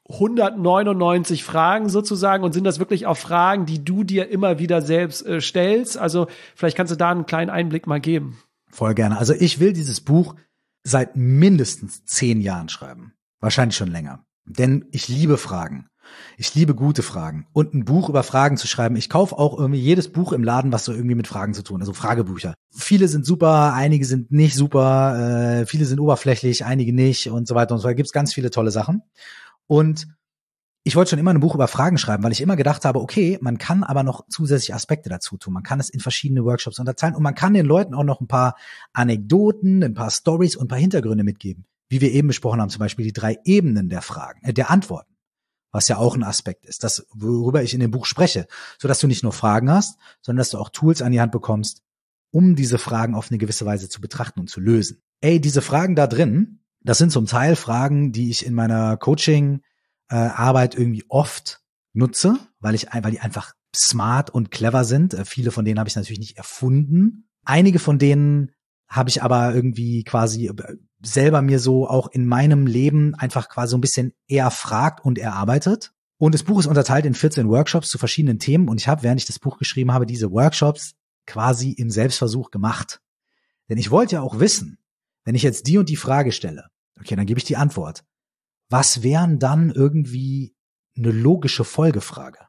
199 Fragen sozusagen und sind das wirklich auch Fragen, die du dir immer wieder selbst stellst? Also vielleicht kannst du da einen kleinen Einblick mal geben. Voll gerne. Also ich will dieses Buch seit mindestens 10 Jahren schreiben. Wahrscheinlich schon länger. Denn ich liebe Fragen. Ich liebe gute Fragen. Und ein Buch über Fragen zu schreiben. Ich kaufe auch irgendwie jedes Buch im Laden, was so irgendwie mit Fragen zu tun hat. Also Fragebücher. Viele sind super, einige sind nicht super, viele sind oberflächlich, einige nicht und so weiter und so weiter. Gibt's ganz viele tolle Sachen. Und ich wollte schon immer ein Buch über Fragen schreiben, weil ich immer gedacht habe, okay, man kann aber noch zusätzliche Aspekte dazu tun. Man kann es in verschiedene Workshops unterteilen und man kann den Leuten auch noch ein paar Anekdoten, ein paar Stories und ein paar Hintergründe mitgeben. Wie wir eben besprochen haben, zum Beispiel die 3 Ebenen der Fragen, der Antworten. Was ja auch ein Aspekt ist, das, worüber ich in dem Buch spreche, sodass du nicht nur Fragen hast, sondern dass du auch Tools an die Hand bekommst, um diese Fragen auf eine gewisse Weise zu betrachten und zu lösen. Diese Fragen da drin, das sind zum Teil Fragen, die ich in meiner Coaching-Arbeit irgendwie oft nutze, weil die einfach smart und clever sind. Viele von denen habe ich natürlich nicht erfunden. Einige von denen habe ich aber irgendwie quasi selber mir so auch in meinem Leben einfach quasi so ein bisschen erfragt und erarbeitet. Und das Buch ist unterteilt in 14 Workshops zu verschiedenen Themen. Und ich habe, während ich das Buch geschrieben habe, diese Workshops quasi im Selbstversuch gemacht. Denn ich wollte ja auch wissen, wenn ich jetzt die und die Frage stelle, okay, dann gebe ich die Antwort. Was wären dann irgendwie eine logische Folgefrage?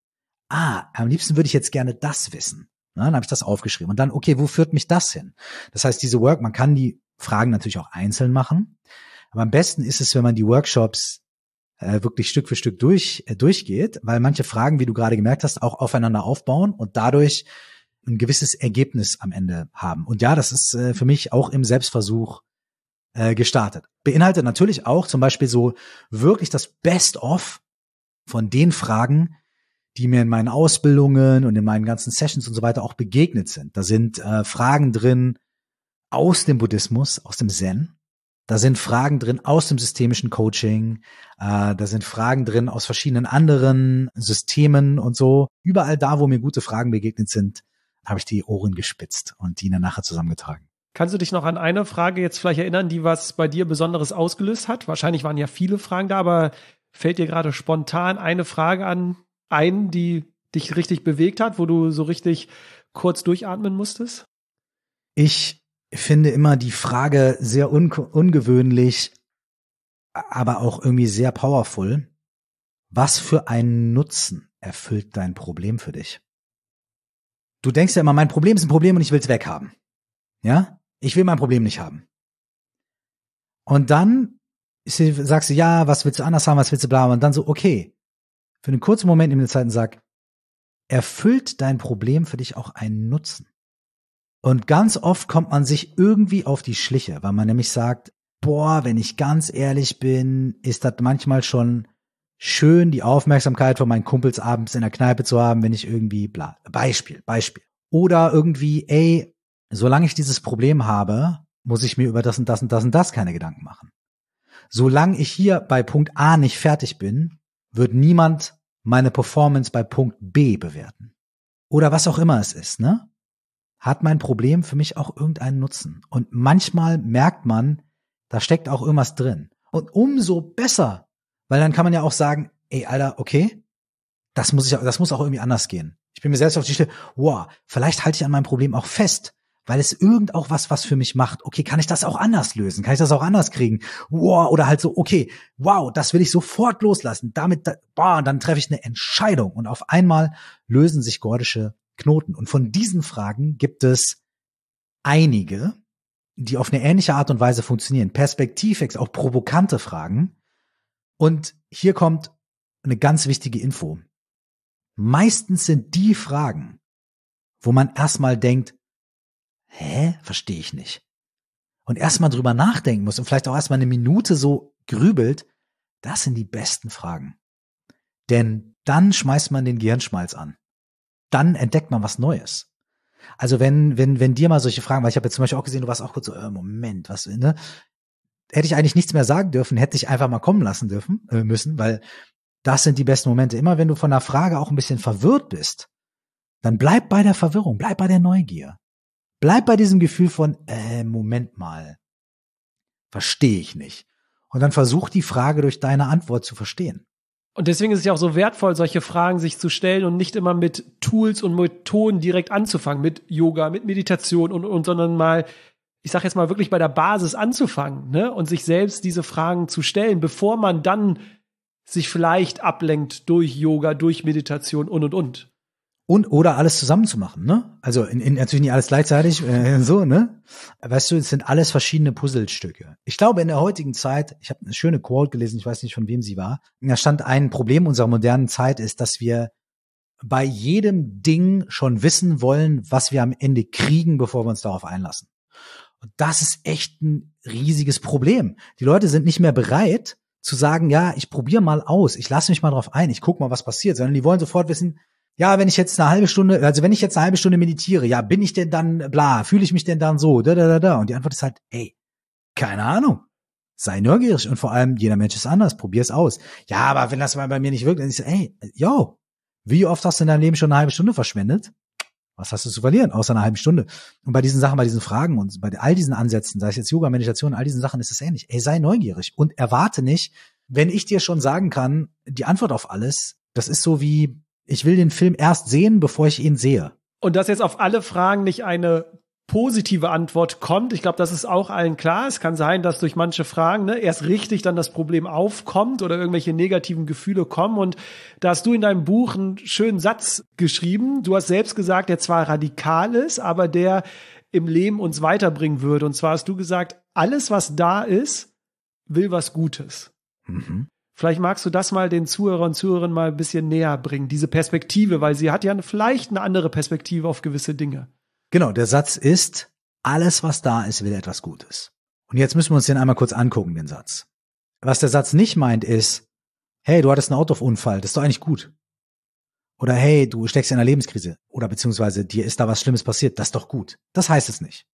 Am liebsten würde ich jetzt gerne das wissen. Na, dann habe ich das aufgeschrieben. Und dann, okay, wo führt mich das hin? Das heißt, man kann die Fragen natürlich auch einzeln machen. Aber am besten ist es, wenn man die Workshops wirklich Stück für Stück durchgeht, weil manche Fragen, wie du gerade gemerkt hast, auch aufeinander aufbauen und dadurch ein gewisses Ergebnis am Ende haben. Und ja, das ist für mich auch im Selbstversuch gestartet. Beinhaltet natürlich auch zum Beispiel so wirklich das Best-of von den Fragen, die mir in meinen Ausbildungen und in meinen ganzen Sessions und so weiter auch begegnet sind. Da sind Fragen drin aus dem Buddhismus, aus dem Zen. Da sind Fragen drin aus dem systemischen Coaching. Da sind Fragen drin aus verschiedenen anderen Systemen und so. Überall da, wo mir gute Fragen begegnet sind, habe ich die Ohren gespitzt und die dann nachher zusammengetragen. Kannst du dich noch an eine Frage jetzt vielleicht erinnern, die was bei dir Besonderes ausgelöst hat? Wahrscheinlich waren ja viele Fragen da, aber fällt dir gerade spontan eine Frage ein, die dich richtig bewegt hat, wo du so richtig kurz durchatmen musstest? Ich finde immer die Frage sehr ungewöhnlich, aber auch irgendwie sehr powerful. Was für einen Nutzen erfüllt dein Problem für dich? Du denkst ja immer, mein Problem ist ein Problem und ich will es weghaben. Ja? Ich will mein Problem nicht haben. Und dann sagst du, ja, was willst du anders haben, was willst du bla, und dann so, okay, für einen kurzen Moment nimm dir Zeit und sag, erfüllt dein Problem für dich auch einen Nutzen? Und ganz oft kommt man sich irgendwie auf die Schliche, weil man nämlich sagt, wenn ich ganz ehrlich bin, ist das manchmal schon schön, die Aufmerksamkeit von meinen Kumpels abends in der Kneipe zu haben, wenn ich irgendwie bla. Beispiel. Oder irgendwie, solange ich dieses Problem habe, muss ich mir über das und das und das und das keine Gedanken machen. Solange ich hier bei Punkt A nicht fertig bin, wird niemand meine Performance bei Punkt B bewerten. Oder was auch immer es ist, ne? Hat mein Problem für mich auch irgendeinen Nutzen? Und manchmal merkt man, da steckt auch irgendwas drin. Und umso besser, weil dann kann man ja auch sagen, Alter, okay, das muss auch irgendwie anders gehen. Ich bin mir selbst auf die Stelle, vielleicht halte ich an meinem Problem auch fest, weil es auch was für mich macht. Okay, kann ich das auch anders lösen? Kann ich das auch anders kriegen? Oder halt so, okay, das will ich sofort loslassen. Dann treffe ich eine Entscheidung und auf einmal lösen sich gordische Knoten. Und von diesen Fragen gibt es einige, die auf eine ähnliche Art und Weise funktionieren. Perspektivwechsel, auch provokante Fragen. Und hier kommt eine ganz wichtige Info. Meistens sind die Fragen, wo man erstmal denkt, verstehe ich nicht. Und erstmal drüber nachdenken muss und vielleicht auch erstmal eine Minute so grübelt, das sind die besten Fragen. Denn dann schmeißt man den Gehirnschmalz an. Dann entdeckt man was Neues. Also wenn dir mal solche Fragen, weil ich habe jetzt zum Beispiel auch gesehen, du warst auch kurz so, Moment, was, ne? Hätte ich eigentlich nichts mehr sagen dürfen, hätte ich einfach mal kommen lassen müssen, weil das sind die besten Momente. Immer wenn du von der Frage auch ein bisschen verwirrt bist, dann bleib bei der Verwirrung, bleib bei der Neugier. Bleib bei diesem Gefühl von, Moment mal, verstehe ich nicht. Und dann versuch die Frage durch deine Antwort zu verstehen. Und deswegen ist es ja auch so wertvoll, solche Fragen sich zu stellen und nicht immer mit Tools und Methoden direkt anzufangen, mit Yoga, mit Meditation und sondern mal, ich sag jetzt mal wirklich bei der Basis anzufangen, ne? Und sich selbst diese Fragen zu stellen, bevor man dann sich vielleicht ablenkt durch Yoga, durch Meditation und. Und oder alles zusammen zu machen, ne? Also natürlich nicht alles gleichzeitig, so, ne? Weißt du, es sind alles verschiedene Puzzlestücke. Ich glaube, in der heutigen Zeit, ich habe eine schöne Quote gelesen, ich weiß nicht, von wem sie war, da stand, ein Problem unserer modernen Zeit ist, dass wir bei jedem Ding schon wissen wollen, was wir am Ende kriegen, bevor wir uns darauf einlassen. Und das ist echt ein riesiges Problem. Die Leute sind nicht mehr bereit zu sagen, ja, ich probiere mal aus, ich lasse mich mal drauf ein, ich guck mal, was passiert, sondern die wollen sofort wissen, ja, wenn ich jetzt eine halbe Stunde meditiere, ja, bin ich denn dann bla, fühle ich mich denn dann so, da. Und die Antwort ist halt, ey, keine Ahnung. Sei neugierig und vor allem, jeder Mensch ist anders, probier's aus. Ja, aber wenn das mal bei mir nicht wirkt, dann ist ey, yo, wie oft hast du in deinem Leben schon eine halbe Stunde verschwendet? Was hast du zu verlieren, außer einer halben Stunde? Und bei diesen Sachen, bei diesen Fragen und bei all diesen Ansätzen, sei es jetzt Yoga, Meditation, all diesen Sachen, ist es ähnlich. Ey, sei neugierig und erwarte nicht, wenn ich dir schon sagen kann, die Antwort auf alles, das ist so wie, ich will den Film erst sehen, bevor ich ihn sehe. Und dass jetzt auf alle Fragen nicht eine positive Antwort kommt, ich glaube, das ist auch allen klar. Es kann sein, dass durch manche Fragen erst richtig dann das Problem aufkommt oder irgendwelche negativen Gefühle kommen. Und da hast du in deinem Buch einen schönen Satz geschrieben. Du hast selbst gesagt, der zwar radikal ist, aber der im Leben uns weiterbringen würde. Und zwar hast du gesagt, alles, was da ist, will was Gutes. Mhm. Vielleicht magst du das mal den Zuhörern und Zuhörern mal ein bisschen näher bringen, diese Perspektive, weil sie hat ja vielleicht eine andere Perspektive auf gewisse Dinge. Genau, der Satz ist, alles, was da ist, will etwas Gutes. Und jetzt müssen wir uns den einmal kurz angucken, den Satz. Was der Satz nicht meint, ist, hey, du hattest einen Autounfall, das ist doch eigentlich gut. Oder hey, du steckst in einer Lebenskrise. Oder beziehungsweise dir ist da was Schlimmes passiert, das ist doch gut. Das heißt es nicht.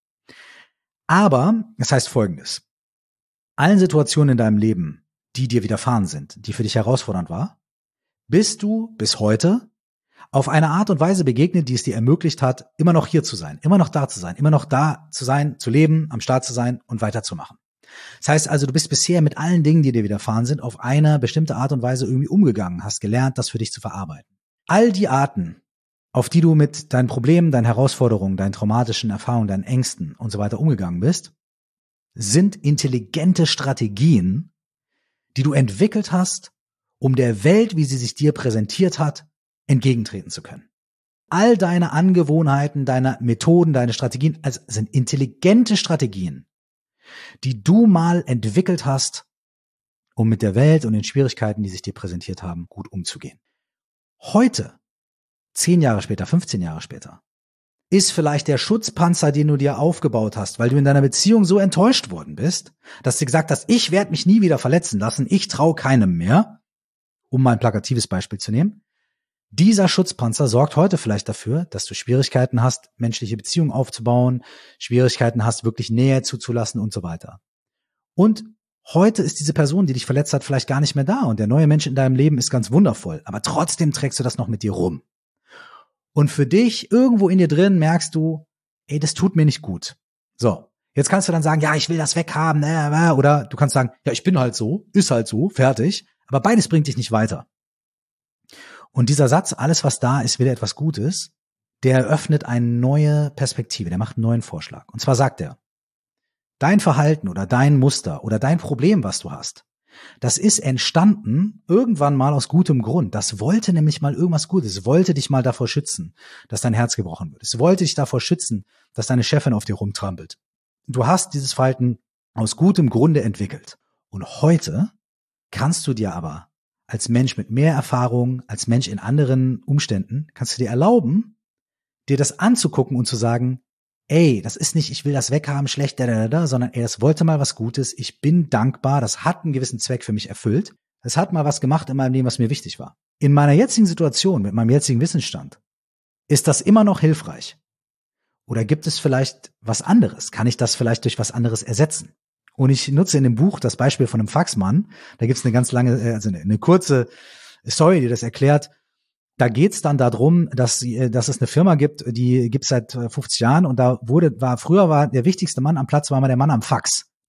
Aber es heißt Folgendes. Allen Situationen in deinem Leben, die dir widerfahren sind, die für dich herausfordernd war, bist du bis heute auf eine Art und Weise begegnet, die es dir ermöglicht hat, immer noch hier zu sein, immer noch da zu sein, zu leben, am Start zu sein und weiterzumachen. Das heißt also, du bist bisher mit allen Dingen, die dir widerfahren sind, auf eine bestimmte Art und Weise irgendwie umgegangen, hast gelernt, das für dich zu verarbeiten. All die Arten, auf die du mit deinen Problemen, deinen Herausforderungen, deinen traumatischen Erfahrungen, deinen Ängsten und so weiter umgegangen bist, sind intelligente Strategien, die du entwickelt hast, um der Welt, wie sie sich dir präsentiert hat, entgegentreten zu können. All deine Angewohnheiten, deine Methoden, deine Strategien, also sind intelligente Strategien, die du mal entwickelt hast, um mit der Welt und den Schwierigkeiten, die sich dir präsentiert haben, gut umzugehen. Heute, 10 Jahre später, 15 Jahre später, ist vielleicht der Schutzpanzer, den du dir aufgebaut hast, weil du in deiner Beziehung so enttäuscht worden bist, dass du gesagt hast, ich werde mich nie wieder verletzen lassen, ich traue keinem mehr, um mal ein plakatives Beispiel zu nehmen. Dieser Schutzpanzer sorgt heute vielleicht dafür, dass du Schwierigkeiten hast, menschliche Beziehungen aufzubauen, Schwierigkeiten hast, wirklich Nähe zuzulassen und so weiter. Und heute ist diese Person, die dich verletzt hat, vielleicht gar nicht mehr da und der neue Mensch in deinem Leben ist ganz wundervoll, aber trotzdem trägst du das noch mit dir rum. Und für dich, irgendwo in dir drin, merkst du, ey, das tut mir nicht gut. So, jetzt kannst du dann sagen, ja, ich will das weghaben, oder du kannst sagen, ja, ich bin halt so, ist halt so, fertig. Aber beides bringt dich nicht weiter. Und dieser Satz, alles was da ist, will etwas Gutes, der eröffnet eine neue Perspektive, der macht einen neuen Vorschlag. Und zwar sagt er, dein Verhalten oder dein Muster oder dein Problem, was du hast, das ist entstanden irgendwann mal aus gutem Grund. Das wollte nämlich mal irgendwas Gutes. Es wollte dich mal davor schützen, dass dein Herz gebrochen wird. Es wollte dich davor schützen, dass deine Chefin auf dir rumtrampelt. Du hast dieses Verhalten aus gutem Grunde entwickelt. Und heute kannst du dir aber als Mensch mit mehr Erfahrung, als Mensch in anderen Umständen, kannst du dir erlauben, dir das anzugucken und zu sagen, ey, das ist nicht, ich will das weghaben, schlecht, sondern ey, das wollte mal was Gutes, ich bin dankbar, das hat einen gewissen Zweck für mich erfüllt, es hat mal was gemacht in meinem Leben, was mir wichtig war. In meiner jetzigen Situation, mit meinem jetzigen Wissensstand, ist das immer noch hilfreich? Oder gibt es vielleicht was anderes? Kann ich das vielleicht durch was anderes ersetzen? Und ich nutze in dem Buch das Beispiel von einem Faxmann, da gibt es eine ganz lange, also eine kurze Story, die das erklärt. Da geht's dann darum, dass es eine Firma gibt, die gibt's seit 50 Jahren und früher war der wichtigste Mann am Platz, war mal der Mann am Fax, ne?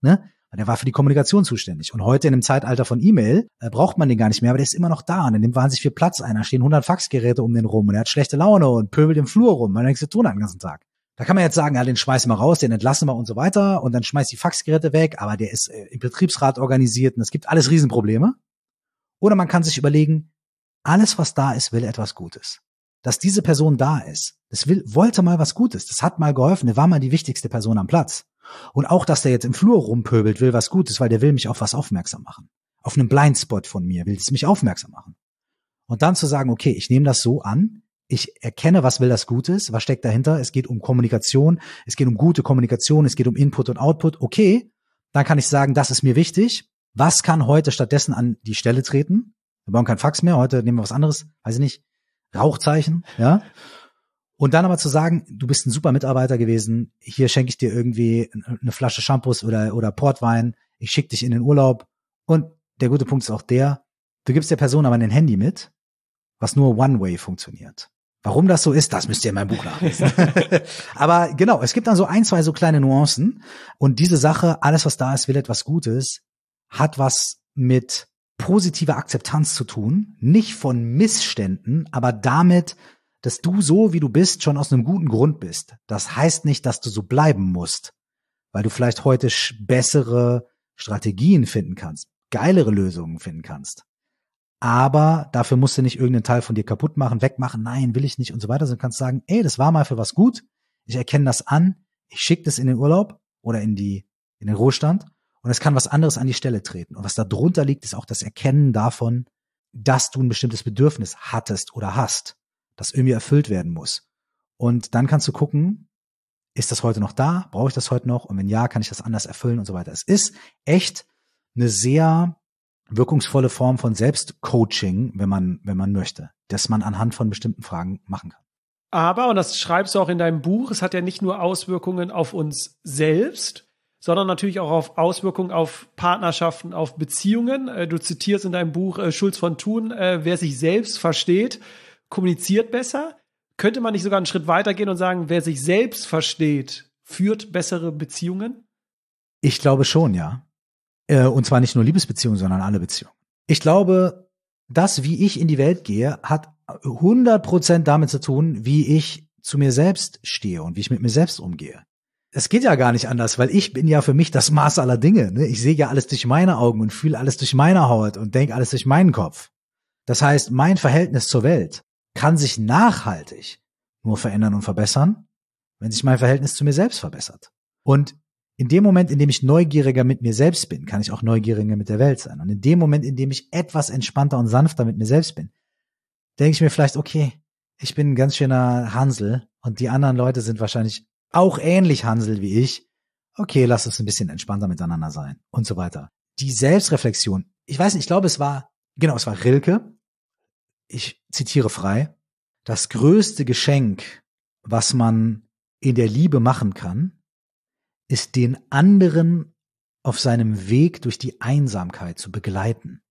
Der war für die Kommunikation zuständig. Und heute in dem Zeitalter von E-Mail braucht man den gar nicht mehr, aber der ist immer noch da und der nimmt wahnsinnig viel Platz ein. Da stehen 100 Faxgeräte um den rum und er hat schlechte Laune und pöbelt im Flur rum, weil er nichts zu tun hat den ganzen Tag. Da kann man jetzt sagen, ja, den schmeißen wir raus, den entlassen wir und so weiter und dann schmeißt die Faxgeräte weg, aber der ist im Betriebsrat organisiert und es gibt alles Riesenprobleme. Oder man kann sich überlegen, alles, was da ist, will etwas Gutes. Dass diese Person da ist, wollte mal was Gutes, das hat mal geholfen, der war mal die wichtigste Person am Platz. Und auch, dass der jetzt im Flur rumpöbelt, will was Gutes, weil der will mich auf was aufmerksam machen. Auf einen Blindspot von mir will es mich aufmerksam machen. Und dann zu sagen, okay, ich nehme das so an, ich erkenne, was will das Gutes, was steckt dahinter, es geht um Kommunikation, es geht um gute Kommunikation, es geht um Input und Output, okay, dann kann ich sagen, das ist mir wichtig, was kann heute stattdessen an die Stelle treten? Wir brauchen kein Fax mehr, heute nehmen wir was anderes, weiß ich nicht, Rauchzeichen, ja. Und dann aber zu sagen, du bist ein super Mitarbeiter gewesen, hier schenke ich dir irgendwie eine Flasche Shampoos oder Portwein, ich schicke dich in den Urlaub. Und der gute Punkt ist auch der, du gibst der Person aber ein Handy mit, was nur One-Way funktioniert. Warum das so ist, das müsst ihr in meinem Buch nachlesen. Aber genau, es gibt dann so ein, zwei so kleine Nuancen. Und diese Sache, alles was da ist, will etwas Gutes, hat was mit positiver Akzeptanz zu tun. Nicht von Missständen, aber damit, dass du so, wie du bist, schon aus einem guten Grund bist. Das heißt nicht, dass du so bleiben musst, weil du vielleicht heute bessere Strategien finden kannst, geilere Lösungen finden kannst. Aber dafür musst du nicht irgendeinen Teil von dir kaputt machen, wegmachen, nein, will ich nicht und so weiter, sondern kannst sagen, ey, das war mal für was gut, ich erkenne das an, ich schicke das in den Urlaub oder in den Ruhestand und es kann was anderes an die Stelle treten. Und was da drunter liegt, ist auch das Erkennen davon, dass du ein bestimmtes Bedürfnis hattest oder hast, das irgendwie erfüllt werden muss. Und dann kannst du gucken, ist das heute noch da? Brauche ich das heute noch? Und wenn ja, kann ich das anders erfüllen und so weiter. Es ist echt eine sehr wirkungsvolle Form von Selbstcoaching, wenn man möchte, dass man anhand von bestimmten Fragen machen kann. Aber, und das schreibst du auch in deinem Buch, es hat ja nicht nur Auswirkungen auf uns selbst, sondern natürlich auch auf Auswirkungen auf Partnerschaften, auf Beziehungen. Du zitierst in deinem Buch Schulz von Thun, wer sich selbst versteht, kommuniziert besser. Könnte man nicht sogar einen Schritt weitergehen und sagen, wer sich selbst versteht, führt bessere Beziehungen? Ich glaube schon, ja. Und zwar nicht nur Liebesbeziehungen, sondern alle Beziehungen. Ich glaube, das, wie ich in die Welt gehe, hat 100% damit zu tun, wie ich zu mir selbst stehe und wie ich mit mir selbst umgehe. Es geht ja gar nicht anders, weil ich bin ja für mich das Maß aller Dinge. Ne? Ich sehe ja alles durch meine Augen und fühle alles durch meine Haut und denke alles durch meinen Kopf. Das heißt, mein Verhältnis zur Welt kann sich nachhaltig nur verändern und verbessern, wenn sich mein Verhältnis zu mir selbst verbessert. Und in dem Moment, in dem ich neugieriger mit mir selbst bin, kann ich auch neugieriger mit der Welt sein. Und in dem Moment, in dem ich etwas entspannter und sanfter mit mir selbst bin, denke ich mir vielleicht, okay, ich bin ein ganz schöner Hansel und die anderen Leute sind wahrscheinlich auch ähnlich Hansel wie ich. Okay, lass uns ein bisschen entspannter miteinander sein und so weiter. Die Selbstreflexion, ich weiß nicht, ich glaube, es war Rilke. Ich zitiere frei. Das größte Geschenk, was man in der Liebe machen kann, ist den anderen auf seinem Weg durch die Einsamkeit zu begleiten.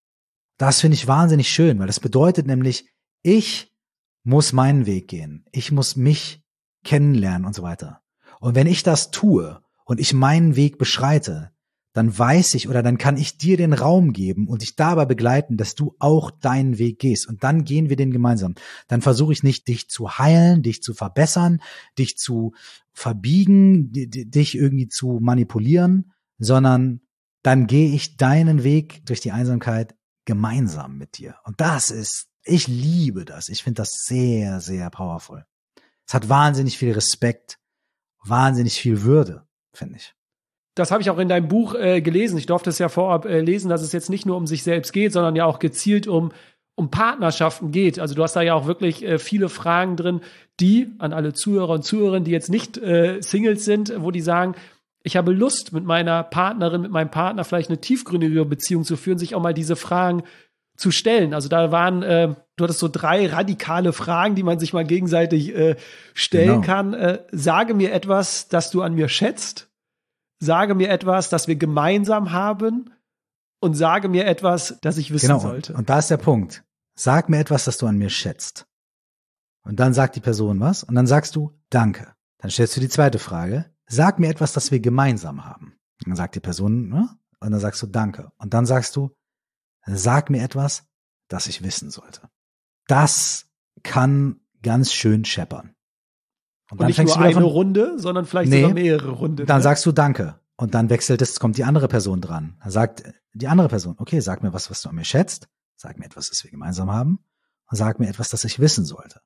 Das finde ich wahnsinnig schön, weil das bedeutet nämlich, ich muss meinen Weg gehen. Ich muss mich kennenlernen und so weiter. Und wenn ich das tue und ich meinen Weg beschreite, dann weiß ich oder dann kann ich dir den Raum geben und dich dabei begleiten, dass du auch deinen Weg gehst. Und dann gehen wir den gemeinsam. Dann versuche ich nicht, dich zu heilen, dich zu verbessern, dich zu verbiegen, dich irgendwie zu manipulieren, sondern dann gehe ich deinen Weg durch die Einsamkeit gemeinsam mit dir. Und ich liebe das. Ich finde das sehr, sehr powerful. Es hat wahnsinnig viel Respekt, wahnsinnig viel Würde, finde ich. Das habe ich auch in deinem Buch gelesen. Ich durfte es ja vorab lesen, dass es jetzt nicht nur um sich selbst geht, sondern ja auch gezielt um Partnerschaften geht. Also du hast da ja auch wirklich viele Fragen drin, die an alle Zuhörer und Zuhörerinnen, die jetzt nicht Singles sind, wo die sagen, ich habe Lust, mit meiner Partnerin, mit meinem Partner vielleicht eine tiefgründigere Beziehung zu führen, sich auch mal diese Fragen zu stellen. Also da waren, du hattest so 3 radikale Fragen, die man sich mal gegenseitig stellen kann. Sage mir etwas, das du an mir schätzt. Sage mir etwas, das wir gemeinsam haben und sage mir etwas, das ich wissen sollte. Und da ist der Punkt. Sag mir etwas, das du an mir schätzt. Und dann sagt die Person was und dann sagst du Danke. Dann stellst du die zweite Frage. Sag mir etwas, das wir gemeinsam haben. Dann sagt die Person, ne? Und dann sagst du Danke. Und dann sagst du, sag mir etwas, das ich wissen sollte. Das kann ganz schön scheppern. Und nicht nur eine Runde, sondern vielleicht sogar mehrere Runden. Dann sagst du Danke. Und dann kommt die andere Person dran. Dann sagt die andere Person, okay, sag mir was du an mir schätzt. Sag mir etwas, das wir gemeinsam haben. Und sag mir etwas, das ich wissen sollte.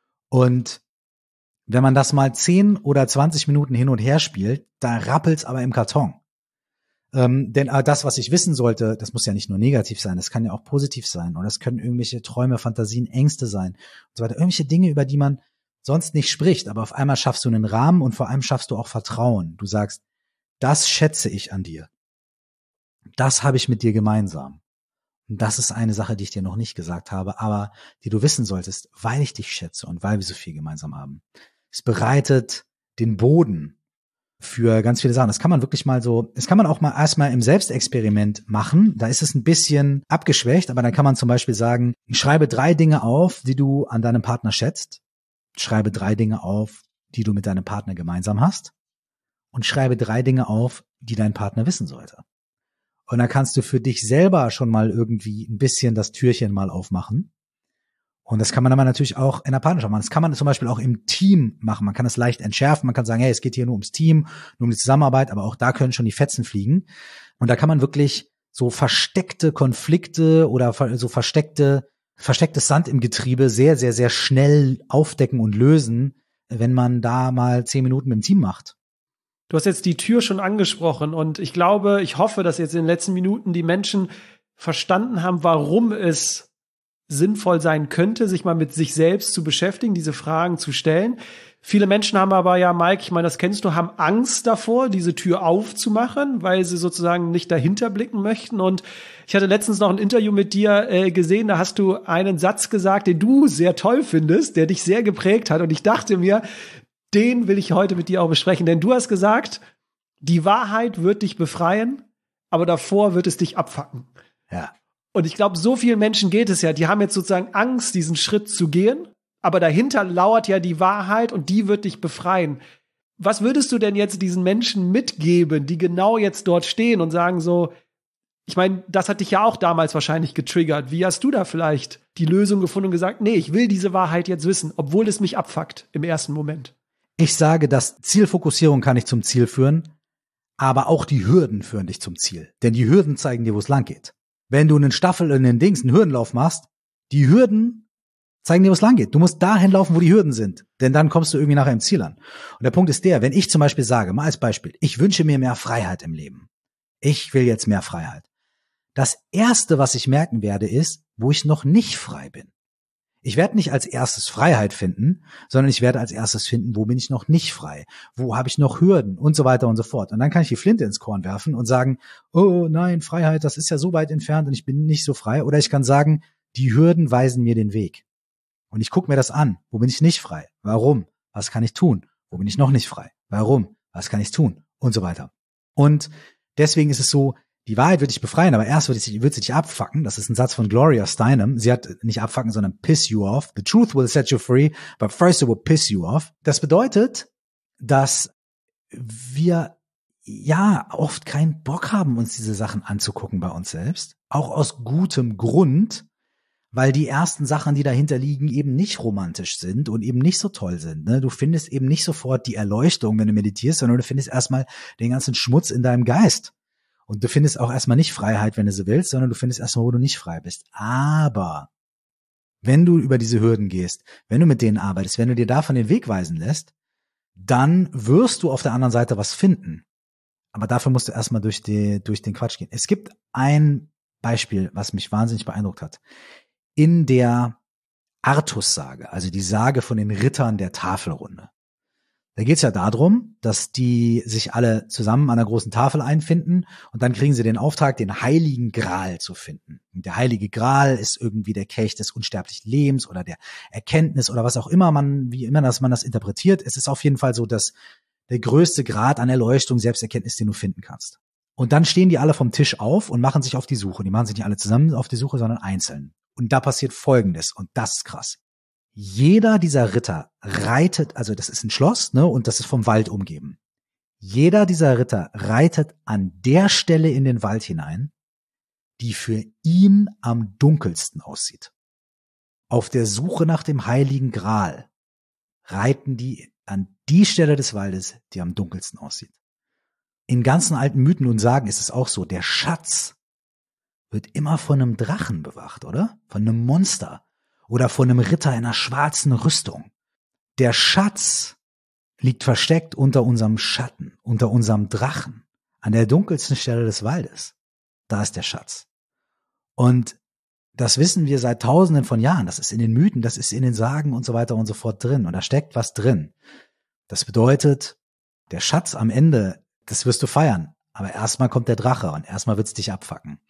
Und wenn man das mal 10 oder 20 Minuten hin und her spielt, da rappelt's aber im Karton. Denn das, was ich wissen sollte, das muss ja nicht nur negativ sein, das kann ja auch positiv sein. Oder es können irgendwelche Träume, Fantasien, Ängste sein und so weiter. Irgendwelche Dinge, über die man sonst nicht spricht. Aber auf einmal schaffst du einen Rahmen und vor allem schaffst du auch Vertrauen. Du sagst, das schätze ich an dir. Das habe ich mit dir gemeinsam. Und das ist eine Sache, die ich dir noch nicht gesagt habe, aber die du wissen solltest, weil ich dich schätze und weil wir so viel gemeinsam haben. Es bereitet den Boden für ganz viele Sachen. Das kann man wirklich mal das kann man auch mal erstmal im Selbstexperiment machen. Da ist es ein bisschen abgeschwächt, aber dann kann man zum Beispiel sagen, schreibe 3 Dinge auf, die du an deinem Partner schätzt. Schreibe 3 Dinge auf, die du mit deinem Partner gemeinsam hast. Und schreibe 3 Dinge auf, die dein Partner wissen sollte. Und dann kannst du für dich selber schon mal irgendwie ein bisschen das Türchen mal aufmachen. Und das kann man aber natürlich auch in der Partnerschaft machen. Das kann man zum Beispiel auch im Team machen. Man kann es leicht entschärfen. Man kann sagen, hey, es geht hier nur ums Team, nur um die Zusammenarbeit, aber auch da können schon die Fetzen fliegen. Und da kann man wirklich so versteckte Konflikte oder so verstecktes Sand im Getriebe sehr, sehr, sehr schnell aufdecken und lösen, wenn man da mal 10 Minuten mit dem Team macht. Du hast jetzt die Tür schon angesprochen und ich hoffe, dass jetzt in den letzten Minuten die Menschen verstanden haben, warum es sinnvoll sein könnte, sich mal mit sich selbst zu beschäftigen, diese Fragen zu stellen. Viele Menschen haben aber ja, Mike, ich meine, das kennst du, haben Angst davor, diese Tür aufzumachen, weil sie sozusagen nicht dahinter blicken möchten. Und ich hatte letztens noch ein Interview mit dir gesehen, da hast du einen Satz gesagt, den du sehr toll findest, der dich sehr geprägt hat. Und ich dachte mir, den will ich heute mit dir auch besprechen. Denn du hast gesagt, die Wahrheit wird dich befreien, aber davor wird es dich abfacken. Ja. Und ich glaube, so vielen Menschen geht es ja, die haben jetzt sozusagen Angst, diesen Schritt zu gehen, aber dahinter lauert ja die Wahrheit und die wird dich befreien. Was würdest du denn jetzt diesen Menschen mitgeben, die genau jetzt dort stehen und sagen so, ich meine, das hat dich ja auch damals wahrscheinlich getriggert. Wie hast du da vielleicht die Lösung gefunden und gesagt, nee, ich will diese Wahrheit jetzt wissen, obwohl es mich abfuckt im ersten Moment? Ich sage, dass Zielfokussierung kann dich zum Ziel führen, aber auch die Hürden führen dich zum Ziel. Denn die Hürden zeigen dir, wo es lang geht. Wenn du einen Hürdenlauf machst, die Hürden zeigen dir, wo es lang geht. Du musst dahin laufen, wo die Hürden sind. Denn dann kommst du irgendwie nachher im Ziel an. Und der Punkt ist der, wenn ich zum Beispiel sage, mal als Beispiel, ich wünsche mir mehr Freiheit im Leben. Ich will jetzt mehr Freiheit. Das Erste, was ich merken werde, ist, wo ich noch nicht frei bin. Ich werde nicht als erstes Freiheit finden, sondern ich werde als erstes finden, wo bin ich noch nicht frei, wo habe ich noch Hürden und so weiter und so fort. Und dann kann ich die Flinte ins Korn werfen und sagen, oh nein, Freiheit, das ist ja so weit entfernt und ich bin nicht so frei. Oder ich kann sagen, die Hürden weisen mir den Weg. Und ich gucke mir das an. Wo bin ich nicht frei? Warum? Was kann ich tun? Wo bin ich noch nicht frei? Warum? Was kann ich tun? Und so weiter. Und deswegen ist es so, die Wahrheit wird dich befreien, aber erst wird sie dich abfucken. Das ist ein Satz von Gloria Steinem. Sie hat nicht abfucken, sondern piss you off. The truth will set you free, but first it will piss you off. Das bedeutet, dass wir ja oft keinen Bock haben, uns diese Sachen anzugucken bei uns selbst. Auch aus gutem Grund, weil die ersten Sachen, die dahinter liegen, eben nicht romantisch sind und eben nicht so toll sind. Ne? Du findest eben nicht sofort die Erleuchtung, wenn du meditierst, sondern du findest erstmal den ganzen Schmutz in deinem Geist. Und du findest auch erstmal nicht Freiheit, wenn du so willst, sondern du findest erstmal, wo du nicht frei bist. Aber wenn du über diese Hürden gehst, wenn du mit denen arbeitest, wenn du dir davon den Weg weisen lässt, dann wirst du auf der anderen Seite was finden. Aber dafür musst du erstmal durch den Quatsch gehen. Es gibt ein Beispiel, was mich wahnsinnig beeindruckt hat. In der Artus-Sage, also die Sage von den Rittern der Tafelrunde. Da geht's ja darum, dass die sich alle zusammen an einer großen Tafel einfinden und dann kriegen sie den Auftrag, den Heiligen Gral zu finden. Und der Heilige Gral ist irgendwie der Kelch des unsterblichen Lebens oder der Erkenntnis oder was auch immer man das interpretiert. Es ist auf jeden Fall so, dass der größte Grad an Erleuchtung, Selbsterkenntnis, den du finden kannst. Und dann stehen die alle vom Tisch auf und machen sich auf die Suche. Die machen sich nicht alle zusammen auf die Suche, sondern einzeln. Und da passiert Folgendes, und das ist krass. Jeder dieser Ritter reitet, also das ist ein Schloss, ne, und das ist vom Wald umgeben. Jeder dieser Ritter reitet an der Stelle in den Wald hinein, die für ihn am dunkelsten aussieht. Auf der Suche nach dem Heiligen Gral reiten die an die Stelle des Waldes, die am dunkelsten aussieht. In ganzen alten Mythen und Sagen ist es auch so, der Schatz wird immer von einem Drachen bewacht, oder? Von einem Monster oder von einem Ritter in einer schwarzen Rüstung. Der Schatz liegt versteckt unter unserem Schatten, unter unserem Drachen, an der dunkelsten Stelle des Waldes. Da ist der Schatz. Und das wissen wir seit Tausenden von Jahren. Das ist in den Mythen, das ist in den Sagen und so weiter und so fort drin. Und da steckt was drin. Das bedeutet, der Schatz am Ende, das wirst du feiern. Aber erstmal kommt der Drache und erstmal wird's dich abfacken.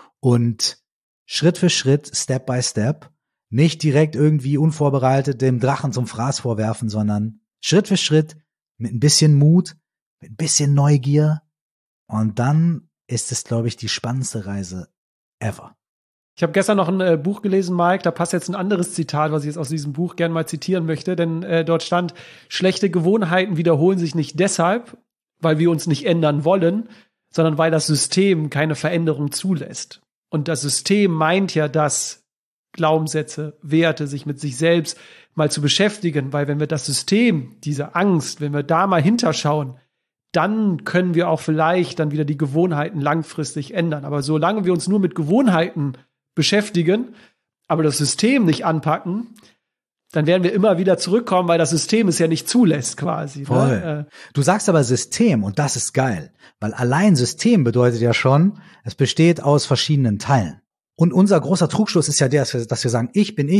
Und Schritt für Schritt, Step by Step, nicht direkt irgendwie unvorbereitet dem Drachen zum Fraß vorwerfen, sondern Schritt für Schritt, mit ein bisschen Mut, mit ein bisschen Neugier. Und dann ist es, glaube ich, die spannendste Reise ever. Ich habe gestern noch ein Buch gelesen, Mike, da passt jetzt ein anderes Zitat, was ich jetzt aus diesem Buch gerne mal zitieren möchte, denn dort stand, schlechte Gewohnheiten wiederholen sich nicht deshalb, weil wir uns nicht ändern wollen, sondern weil das System keine Veränderung zulässt. Und das System meint ja, dass Glaubenssätze, Werte, sich mit sich selbst mal zu beschäftigen, weil wenn wir das System, diese Angst, wenn wir da mal hinterschauen, dann können wir auch vielleicht dann wieder die Gewohnheiten langfristig ändern. Aber solange wir uns nur mit Gewohnheiten beschäftigen, aber das System nicht anpacken, dann werden wir immer wieder zurückkommen, weil das System es ja nicht zulässt quasi. Voll. Ne? Du sagst aber System und das ist geil, weil allein System bedeutet ja schon, es besteht aus verschiedenen Teilen. Und unser großer Trugschluss ist ja der, dass wir sagen, ich bin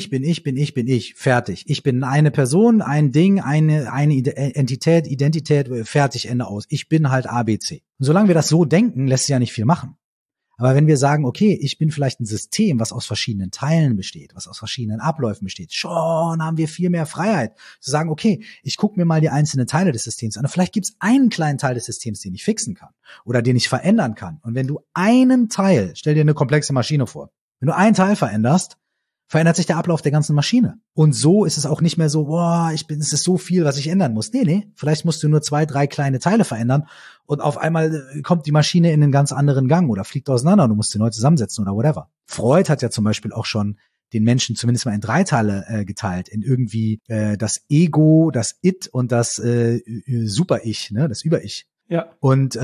ich, fertig. Ich bin eine Person, ein Ding, eine Entität, Identität, fertig, Ende aus. Ich bin halt ABC. Und solange wir das so denken, lässt sich ja nicht viel machen. Aber wenn wir sagen, okay, ich bin vielleicht ein System, was aus verschiedenen Teilen besteht, was aus verschiedenen Abläufen besteht, schon haben wir viel mehr Freiheit zu sagen, okay, ich gucke mir mal die einzelnen Teile des Systems an und vielleicht gibt es einen kleinen Teil des Systems, den ich fixen kann oder den ich verändern kann. Und wenn du einen Teil, stell dir eine komplexe Maschine vor, wenn du einen Teil veränderst, verändert sich der Ablauf der ganzen Maschine. Und so ist es auch nicht mehr so, es ist so viel, was ich ändern muss. Nee, vielleicht musst du nur 2, 3 kleine Teile verändern und auf einmal kommt die Maschine in einen ganz anderen Gang oder fliegt auseinander und du musst sie neu zusammensetzen oder whatever. Freud hat ja zum Beispiel auch schon den Menschen zumindest mal in 3 Teile geteilt, in irgendwie das Ego, das It und das Super-Ich, ne, das Über-Ich. Ja. Und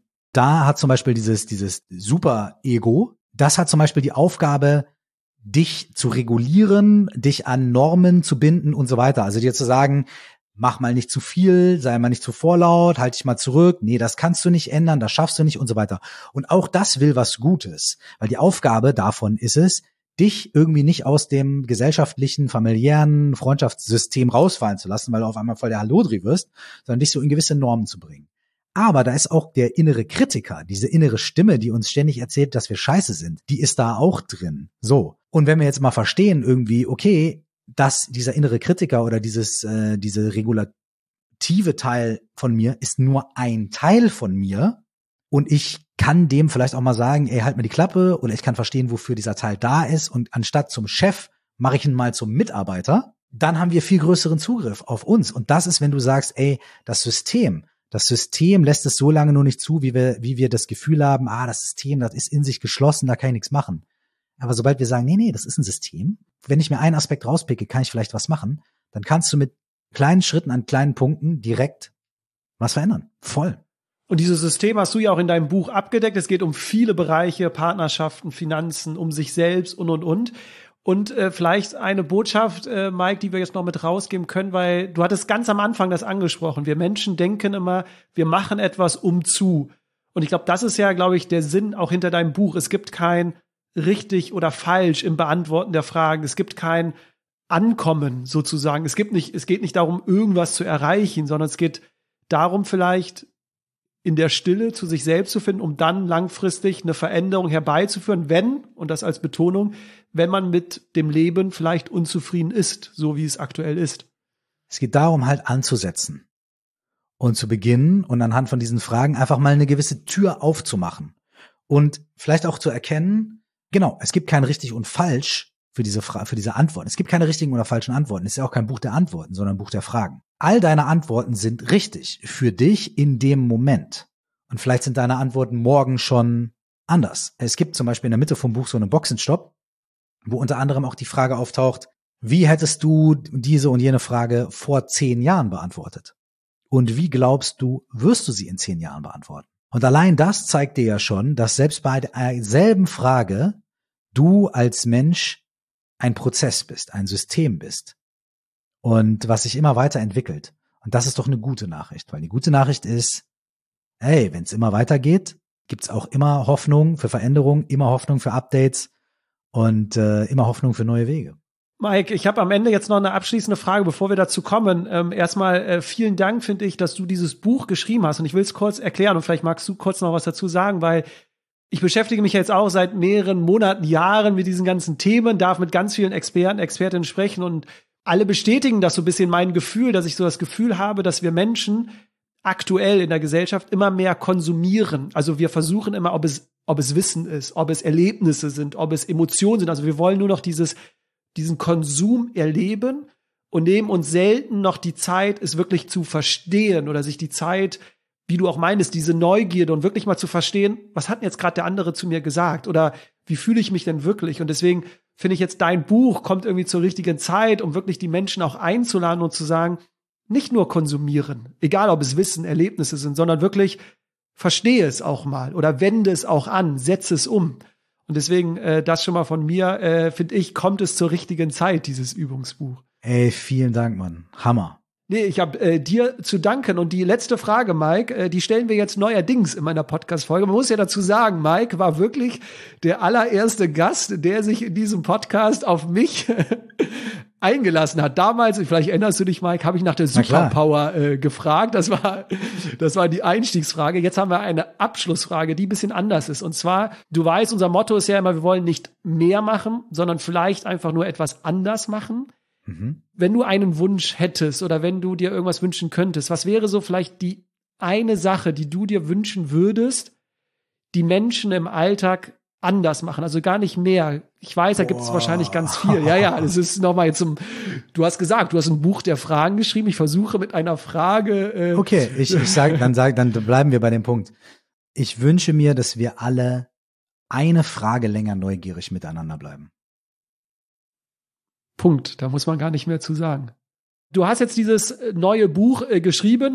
da hat zum Beispiel dieses Super-Ego, das hat zum Beispiel die Aufgabe, dich zu regulieren, dich an Normen zu binden und so weiter. Also dir zu sagen, mach mal nicht zu viel, sei mal nicht zu vorlaut, halt dich mal zurück. Nee, das kannst du nicht ändern, das schaffst du nicht und so weiter. Und auch das will was Gutes, weil die Aufgabe davon ist es, dich irgendwie nicht aus dem gesellschaftlichen, familiären Freundschaftssystem rausfallen zu lassen, weil du auf einmal voll der Hallodri wirst, sondern dich so in gewisse Normen zu bringen. Aber da ist auch der innere Kritiker, diese innere Stimme, die uns ständig erzählt, dass wir scheiße sind, die ist da auch drin. So. Und wenn wir jetzt mal verstehen irgendwie, okay, dass dieser innere Kritiker oder diese regulative Teil von mir ist nur ein Teil von mir und ich kann dem vielleicht auch mal sagen, ey, halt mir die Klappe, oder ich kann verstehen, wofür dieser Teil da ist und anstatt zum Chef mache ich ihn mal zum Mitarbeiter, dann haben wir viel größeren Zugriff auf uns. Und das ist, wenn du sagst, ey, das System lässt es so lange nur nicht zu, wie wir das Gefühl haben, das System, das ist in sich geschlossen, da kann ich nichts machen. Aber sobald wir sagen, nee, das ist ein System, wenn ich mir einen Aspekt rauspicke, kann ich vielleicht was machen, dann kannst du mit kleinen Schritten an kleinen Punkten direkt was verändern. Voll. Und dieses System hast du ja auch in deinem Buch abgedeckt. Es geht um viele Bereiche, Partnerschaften, Finanzen, um sich selbst und. Und vielleicht eine Botschaft, Mike, die wir jetzt noch mit rausgeben können, weil du hattest ganz am Anfang das angesprochen. Wir Menschen denken immer, wir machen etwas zu. Und ich glaube, das ist ja, glaube ich, der Sinn auch hinter deinem Buch. Es gibt kein richtig oder falsch im Beantworten der Fragen. Es gibt kein Ankommen sozusagen. Es geht nicht darum, irgendwas zu erreichen, sondern es geht darum, vielleicht in der Stille zu sich selbst zu finden, um dann langfristig eine Veränderung herbeizuführen, und das als Betonung, wenn man mit dem Leben vielleicht unzufrieden ist, so wie es aktuell ist. Es geht darum, halt anzusetzen und zu beginnen und anhand von diesen Fragen einfach mal eine gewisse Tür aufzumachen und vielleicht auch zu erkennen, genau, es gibt kein richtig und falsch, für diese Antworten. Es gibt keine richtigen oder falschen Antworten. Es ist ja auch kein Buch der Antworten, sondern ein Buch der Fragen. All deine Antworten sind richtig für dich in dem Moment. Und vielleicht sind deine Antworten morgen schon anders. Es gibt zum Beispiel in der Mitte vom Buch so einen Boxenstopp, wo unter anderem auch die Frage auftaucht, wie hättest du diese und jene Frage vor 10 Jahren beantwortet? Und wie glaubst du, wirst du sie in 10 Jahren beantworten? Und allein das zeigt dir ja schon, dass selbst bei derselben Frage du als Mensch ein Prozess bist, ein System bist. Und was sich immer weiterentwickelt. Und das ist doch eine gute Nachricht, weil die gute Nachricht ist, hey, wenn es immer weitergeht, gibt's auch immer Hoffnung für Veränderung, immer Hoffnung für Updates und immer Hoffnung für neue Wege. Mike, ich habe am Ende jetzt noch eine abschließende Frage, bevor wir dazu kommen. Erstmal vielen Dank, finde ich, dass du dieses Buch geschrieben hast. Und ich will es kurz erklären und vielleicht magst du kurz noch was dazu sagen, weil ich beschäftige mich jetzt auch seit mehreren Monaten, Jahren mit diesen ganzen Themen, darf mit ganz vielen Experten, Expertinnen sprechen und alle bestätigen das so ein bisschen mein Gefühl, dass ich so das Gefühl habe, dass wir Menschen aktuell in der Gesellschaft immer mehr konsumieren. Also wir versuchen immer, ob es Wissen ist, ob es Erlebnisse sind, ob es Emotionen sind. Also wir wollen nur noch diesen Konsum erleben und nehmen uns selten noch die Zeit, es wirklich zu verstehen oder sich die Zeit, wie du auch meinst, diese Neugierde und wirklich mal zu verstehen, was hat denn jetzt gerade der andere zu mir gesagt oder wie fühle ich mich denn wirklich? Und deswegen finde ich jetzt, dein Buch kommt irgendwie zur richtigen Zeit, um wirklich die Menschen auch einzuladen und zu sagen, nicht nur konsumieren, egal ob es Wissen, Erlebnisse sind, sondern wirklich verstehe es auch mal oder wende es auch an, setze es um. Und deswegen, das schon mal von mir, finde ich, kommt es zur richtigen Zeit, dieses Übungsbuch. Ey, vielen Dank, Mann. Hammer. Nee, ich habe dir zu danken. Und die letzte Frage, Mike, die stellen wir jetzt neuerdings in meiner Podcast-Folge. Man muss ja dazu sagen, Mike war wirklich der allererste Gast, der sich in diesem Podcast auf mich eingelassen hat. Damals, vielleicht erinnerst du dich, Mike, habe ich nach der Superpower gefragt. Das war die Einstiegsfrage. Jetzt haben wir eine Abschlussfrage, die ein bisschen anders ist. Und zwar, du weißt, unser Motto ist ja immer, wir wollen nicht mehr machen, sondern vielleicht einfach nur etwas anders machen. Wenn du einen Wunsch hättest oder wenn du dir irgendwas wünschen könntest, was wäre so vielleicht die eine Sache, die du dir wünschen würdest, die Menschen im Alltag anders machen, also gar nicht mehr. Ich weiß, da gibt es wahrscheinlich ganz viel. Ja, das ist nochmal jetzt du hast gesagt, du hast ein Buch der Fragen geschrieben. Ich versuche mit einer Frage. Okay, dann bleiben wir bei dem Punkt. Ich wünsche mir, dass wir alle eine Frage länger neugierig miteinander bleiben. Punkt. Da muss man gar nicht mehr zu sagen. Du hast jetzt dieses neue Buch geschrieben,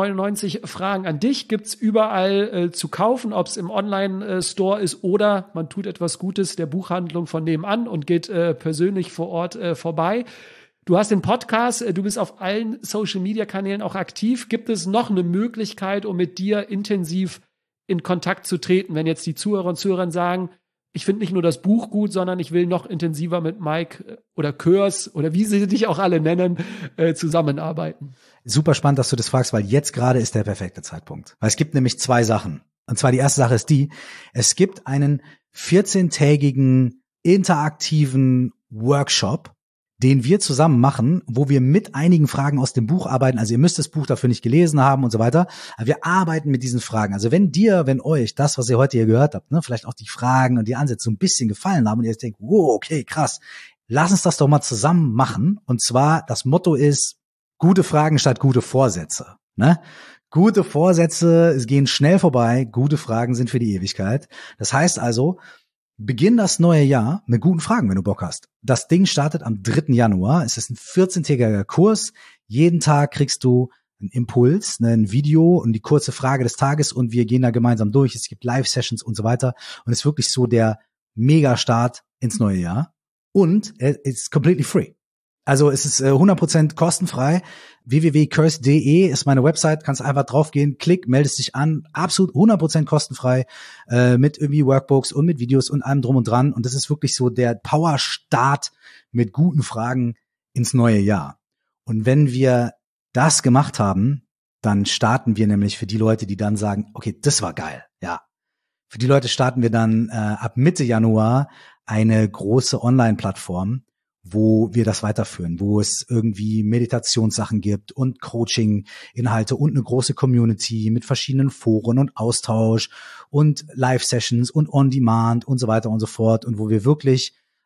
199 Fragen an dich, gibt's überall zu kaufen, ob es im Online-Store ist oder man tut etwas Gutes der Buchhandlung von nebenan und geht persönlich vor Ort vorbei. Du hast den Podcast, du bist auf allen Social-Media-Kanälen auch aktiv. Gibt es noch eine Möglichkeit, um mit dir intensiv in Kontakt zu treten, wenn jetzt die Zuhörer und Zuhörerinnen sagen, ich finde nicht nur das Buch gut, sondern ich will noch intensiver mit Mike oder Körs oder wie sie dich auch alle nennen, zusammenarbeiten. Super spannend, dass du das fragst, weil jetzt gerade ist der perfekte Zeitpunkt. Weil es gibt nämlich 2 Sachen. Und zwar die erste Sache ist es gibt einen 14-tägigen interaktiven Workshop, den wir zusammen machen, wo wir mit einigen Fragen aus dem Buch arbeiten. Also ihr müsst das Buch dafür nicht gelesen haben und so weiter. Aber wir arbeiten mit diesen Fragen. Also wenn euch das, was ihr heute hier gehört habt, ne, vielleicht auch die Fragen und die Ansätze so ein bisschen gefallen haben und ihr denkt, wow, okay, krass, lass uns das doch mal zusammen machen. Und zwar, das Motto ist, gute Fragen statt gute Vorsätze. Ne? Gute Vorsätze gehen schnell vorbei, gute Fragen sind für die Ewigkeit. Das heißt also, beginn das neue Jahr mit guten Fragen, wenn du Bock hast. Das Ding startet am 3. Januar. Es ist ein 14-tägiger Kurs. Jeden Tag kriegst du einen Impuls, ein Video und die kurze Frage des Tages und wir gehen da gemeinsam durch. Es gibt Live-Sessions und so weiter. Und es ist wirklich so der Mega-Start ins neue Jahr. Und es ist completely free. Also es ist 100% kostenfrei. www.curse.de ist meine Website, kannst einfach draufgehen, klick, meldest dich an, absolut 100% kostenfrei, mit irgendwie Workbooks und mit Videos und allem drum und dran. Und das ist wirklich so der Power-Start mit guten Fragen ins neue Jahr. Und wenn wir das gemacht haben, dann starten wir nämlich für die Leute, die dann sagen, okay, das war geil, ja. Für die Leute starten wir dann ab Mitte Januar eine große Online-Plattform, wo wir das weiterführen, wo es irgendwie Meditationssachen gibt und Coaching-Inhalte und eine große Community mit verschiedenen Foren und Austausch und Live-Sessions und On-Demand und so weiter und so fort und wo wir wirklich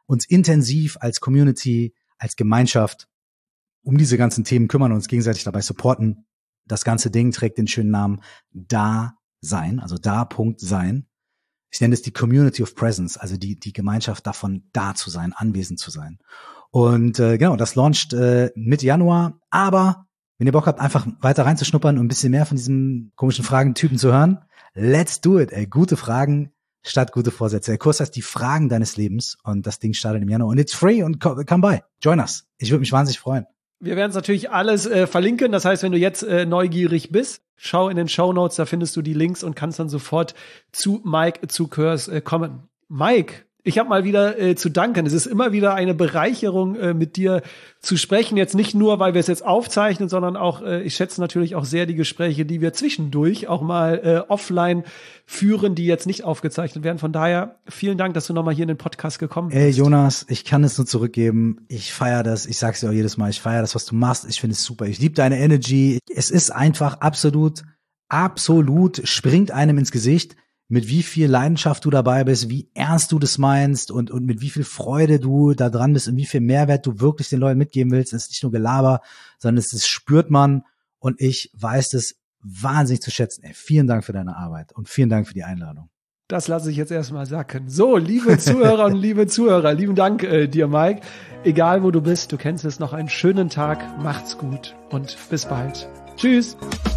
uns intensiv als Community, als Gemeinschaft um diese ganzen Themen kümmern und uns gegenseitig dabei supporten. Das ganze Ding trägt den schönen Namen Da-Sein, also Da.sein. Ich nenne es die Community of Presence, also die Gemeinschaft davon, da zu sein, anwesend zu sein. Und genau, das launcht Mitte Januar. Aber wenn ihr Bock habt, einfach weiter reinzuschnuppern und ein bisschen mehr von diesen komischen Fragentypen zu hören, let's do it. Ey, gute Fragen statt gute Vorsätze. Der Kurs heißt die Fragen deines Lebens und das Ding startet im Januar. Und it's free und come by. Join us. Ich würde mich wahnsinnig freuen. Wir werden es natürlich alles verlinken. Das heißt, wenn du jetzt neugierig bist, schau in den Shownotes, da findest du die Links und kannst dann sofort zu Mike zu Kurs kommen. Mike, ich habe mal wieder zu danken. Es ist immer wieder eine Bereicherung, mit dir zu sprechen. Jetzt nicht nur, weil wir es jetzt aufzeichnen, sondern auch, ich schätze natürlich auch sehr die Gespräche, die wir zwischendurch auch mal offline führen, die jetzt nicht aufgezeichnet werden. Von daher vielen Dank, dass du nochmal hier in den Podcast gekommen bist. Ey, Jonas, ich kann es nur zurückgeben. Ich feiere das. Ich sag's dir auch jedes Mal. Ich feiere das, was du machst. Ich finde es super. Ich liebe deine Energy. Es ist einfach absolut springt einem ins Gesicht, mit wie viel Leidenschaft du dabei bist, wie ernst du das meinst und mit wie viel Freude du da dran bist und wie viel Mehrwert du wirklich den Leuten mitgeben willst. Es ist nicht nur Gelaber, sondern es spürt man und ich weiß das wahnsinnig zu schätzen. Ey, vielen Dank für deine Arbeit und vielen Dank für die Einladung. Das lasse ich jetzt erstmal sacken. So, liebe Zuhörer und liebe Zuhörer, lieben Dank dir, Mike. Egal wo du bist, du kennst es, noch einen schönen Tag, macht's gut und bis bald. Tschüss.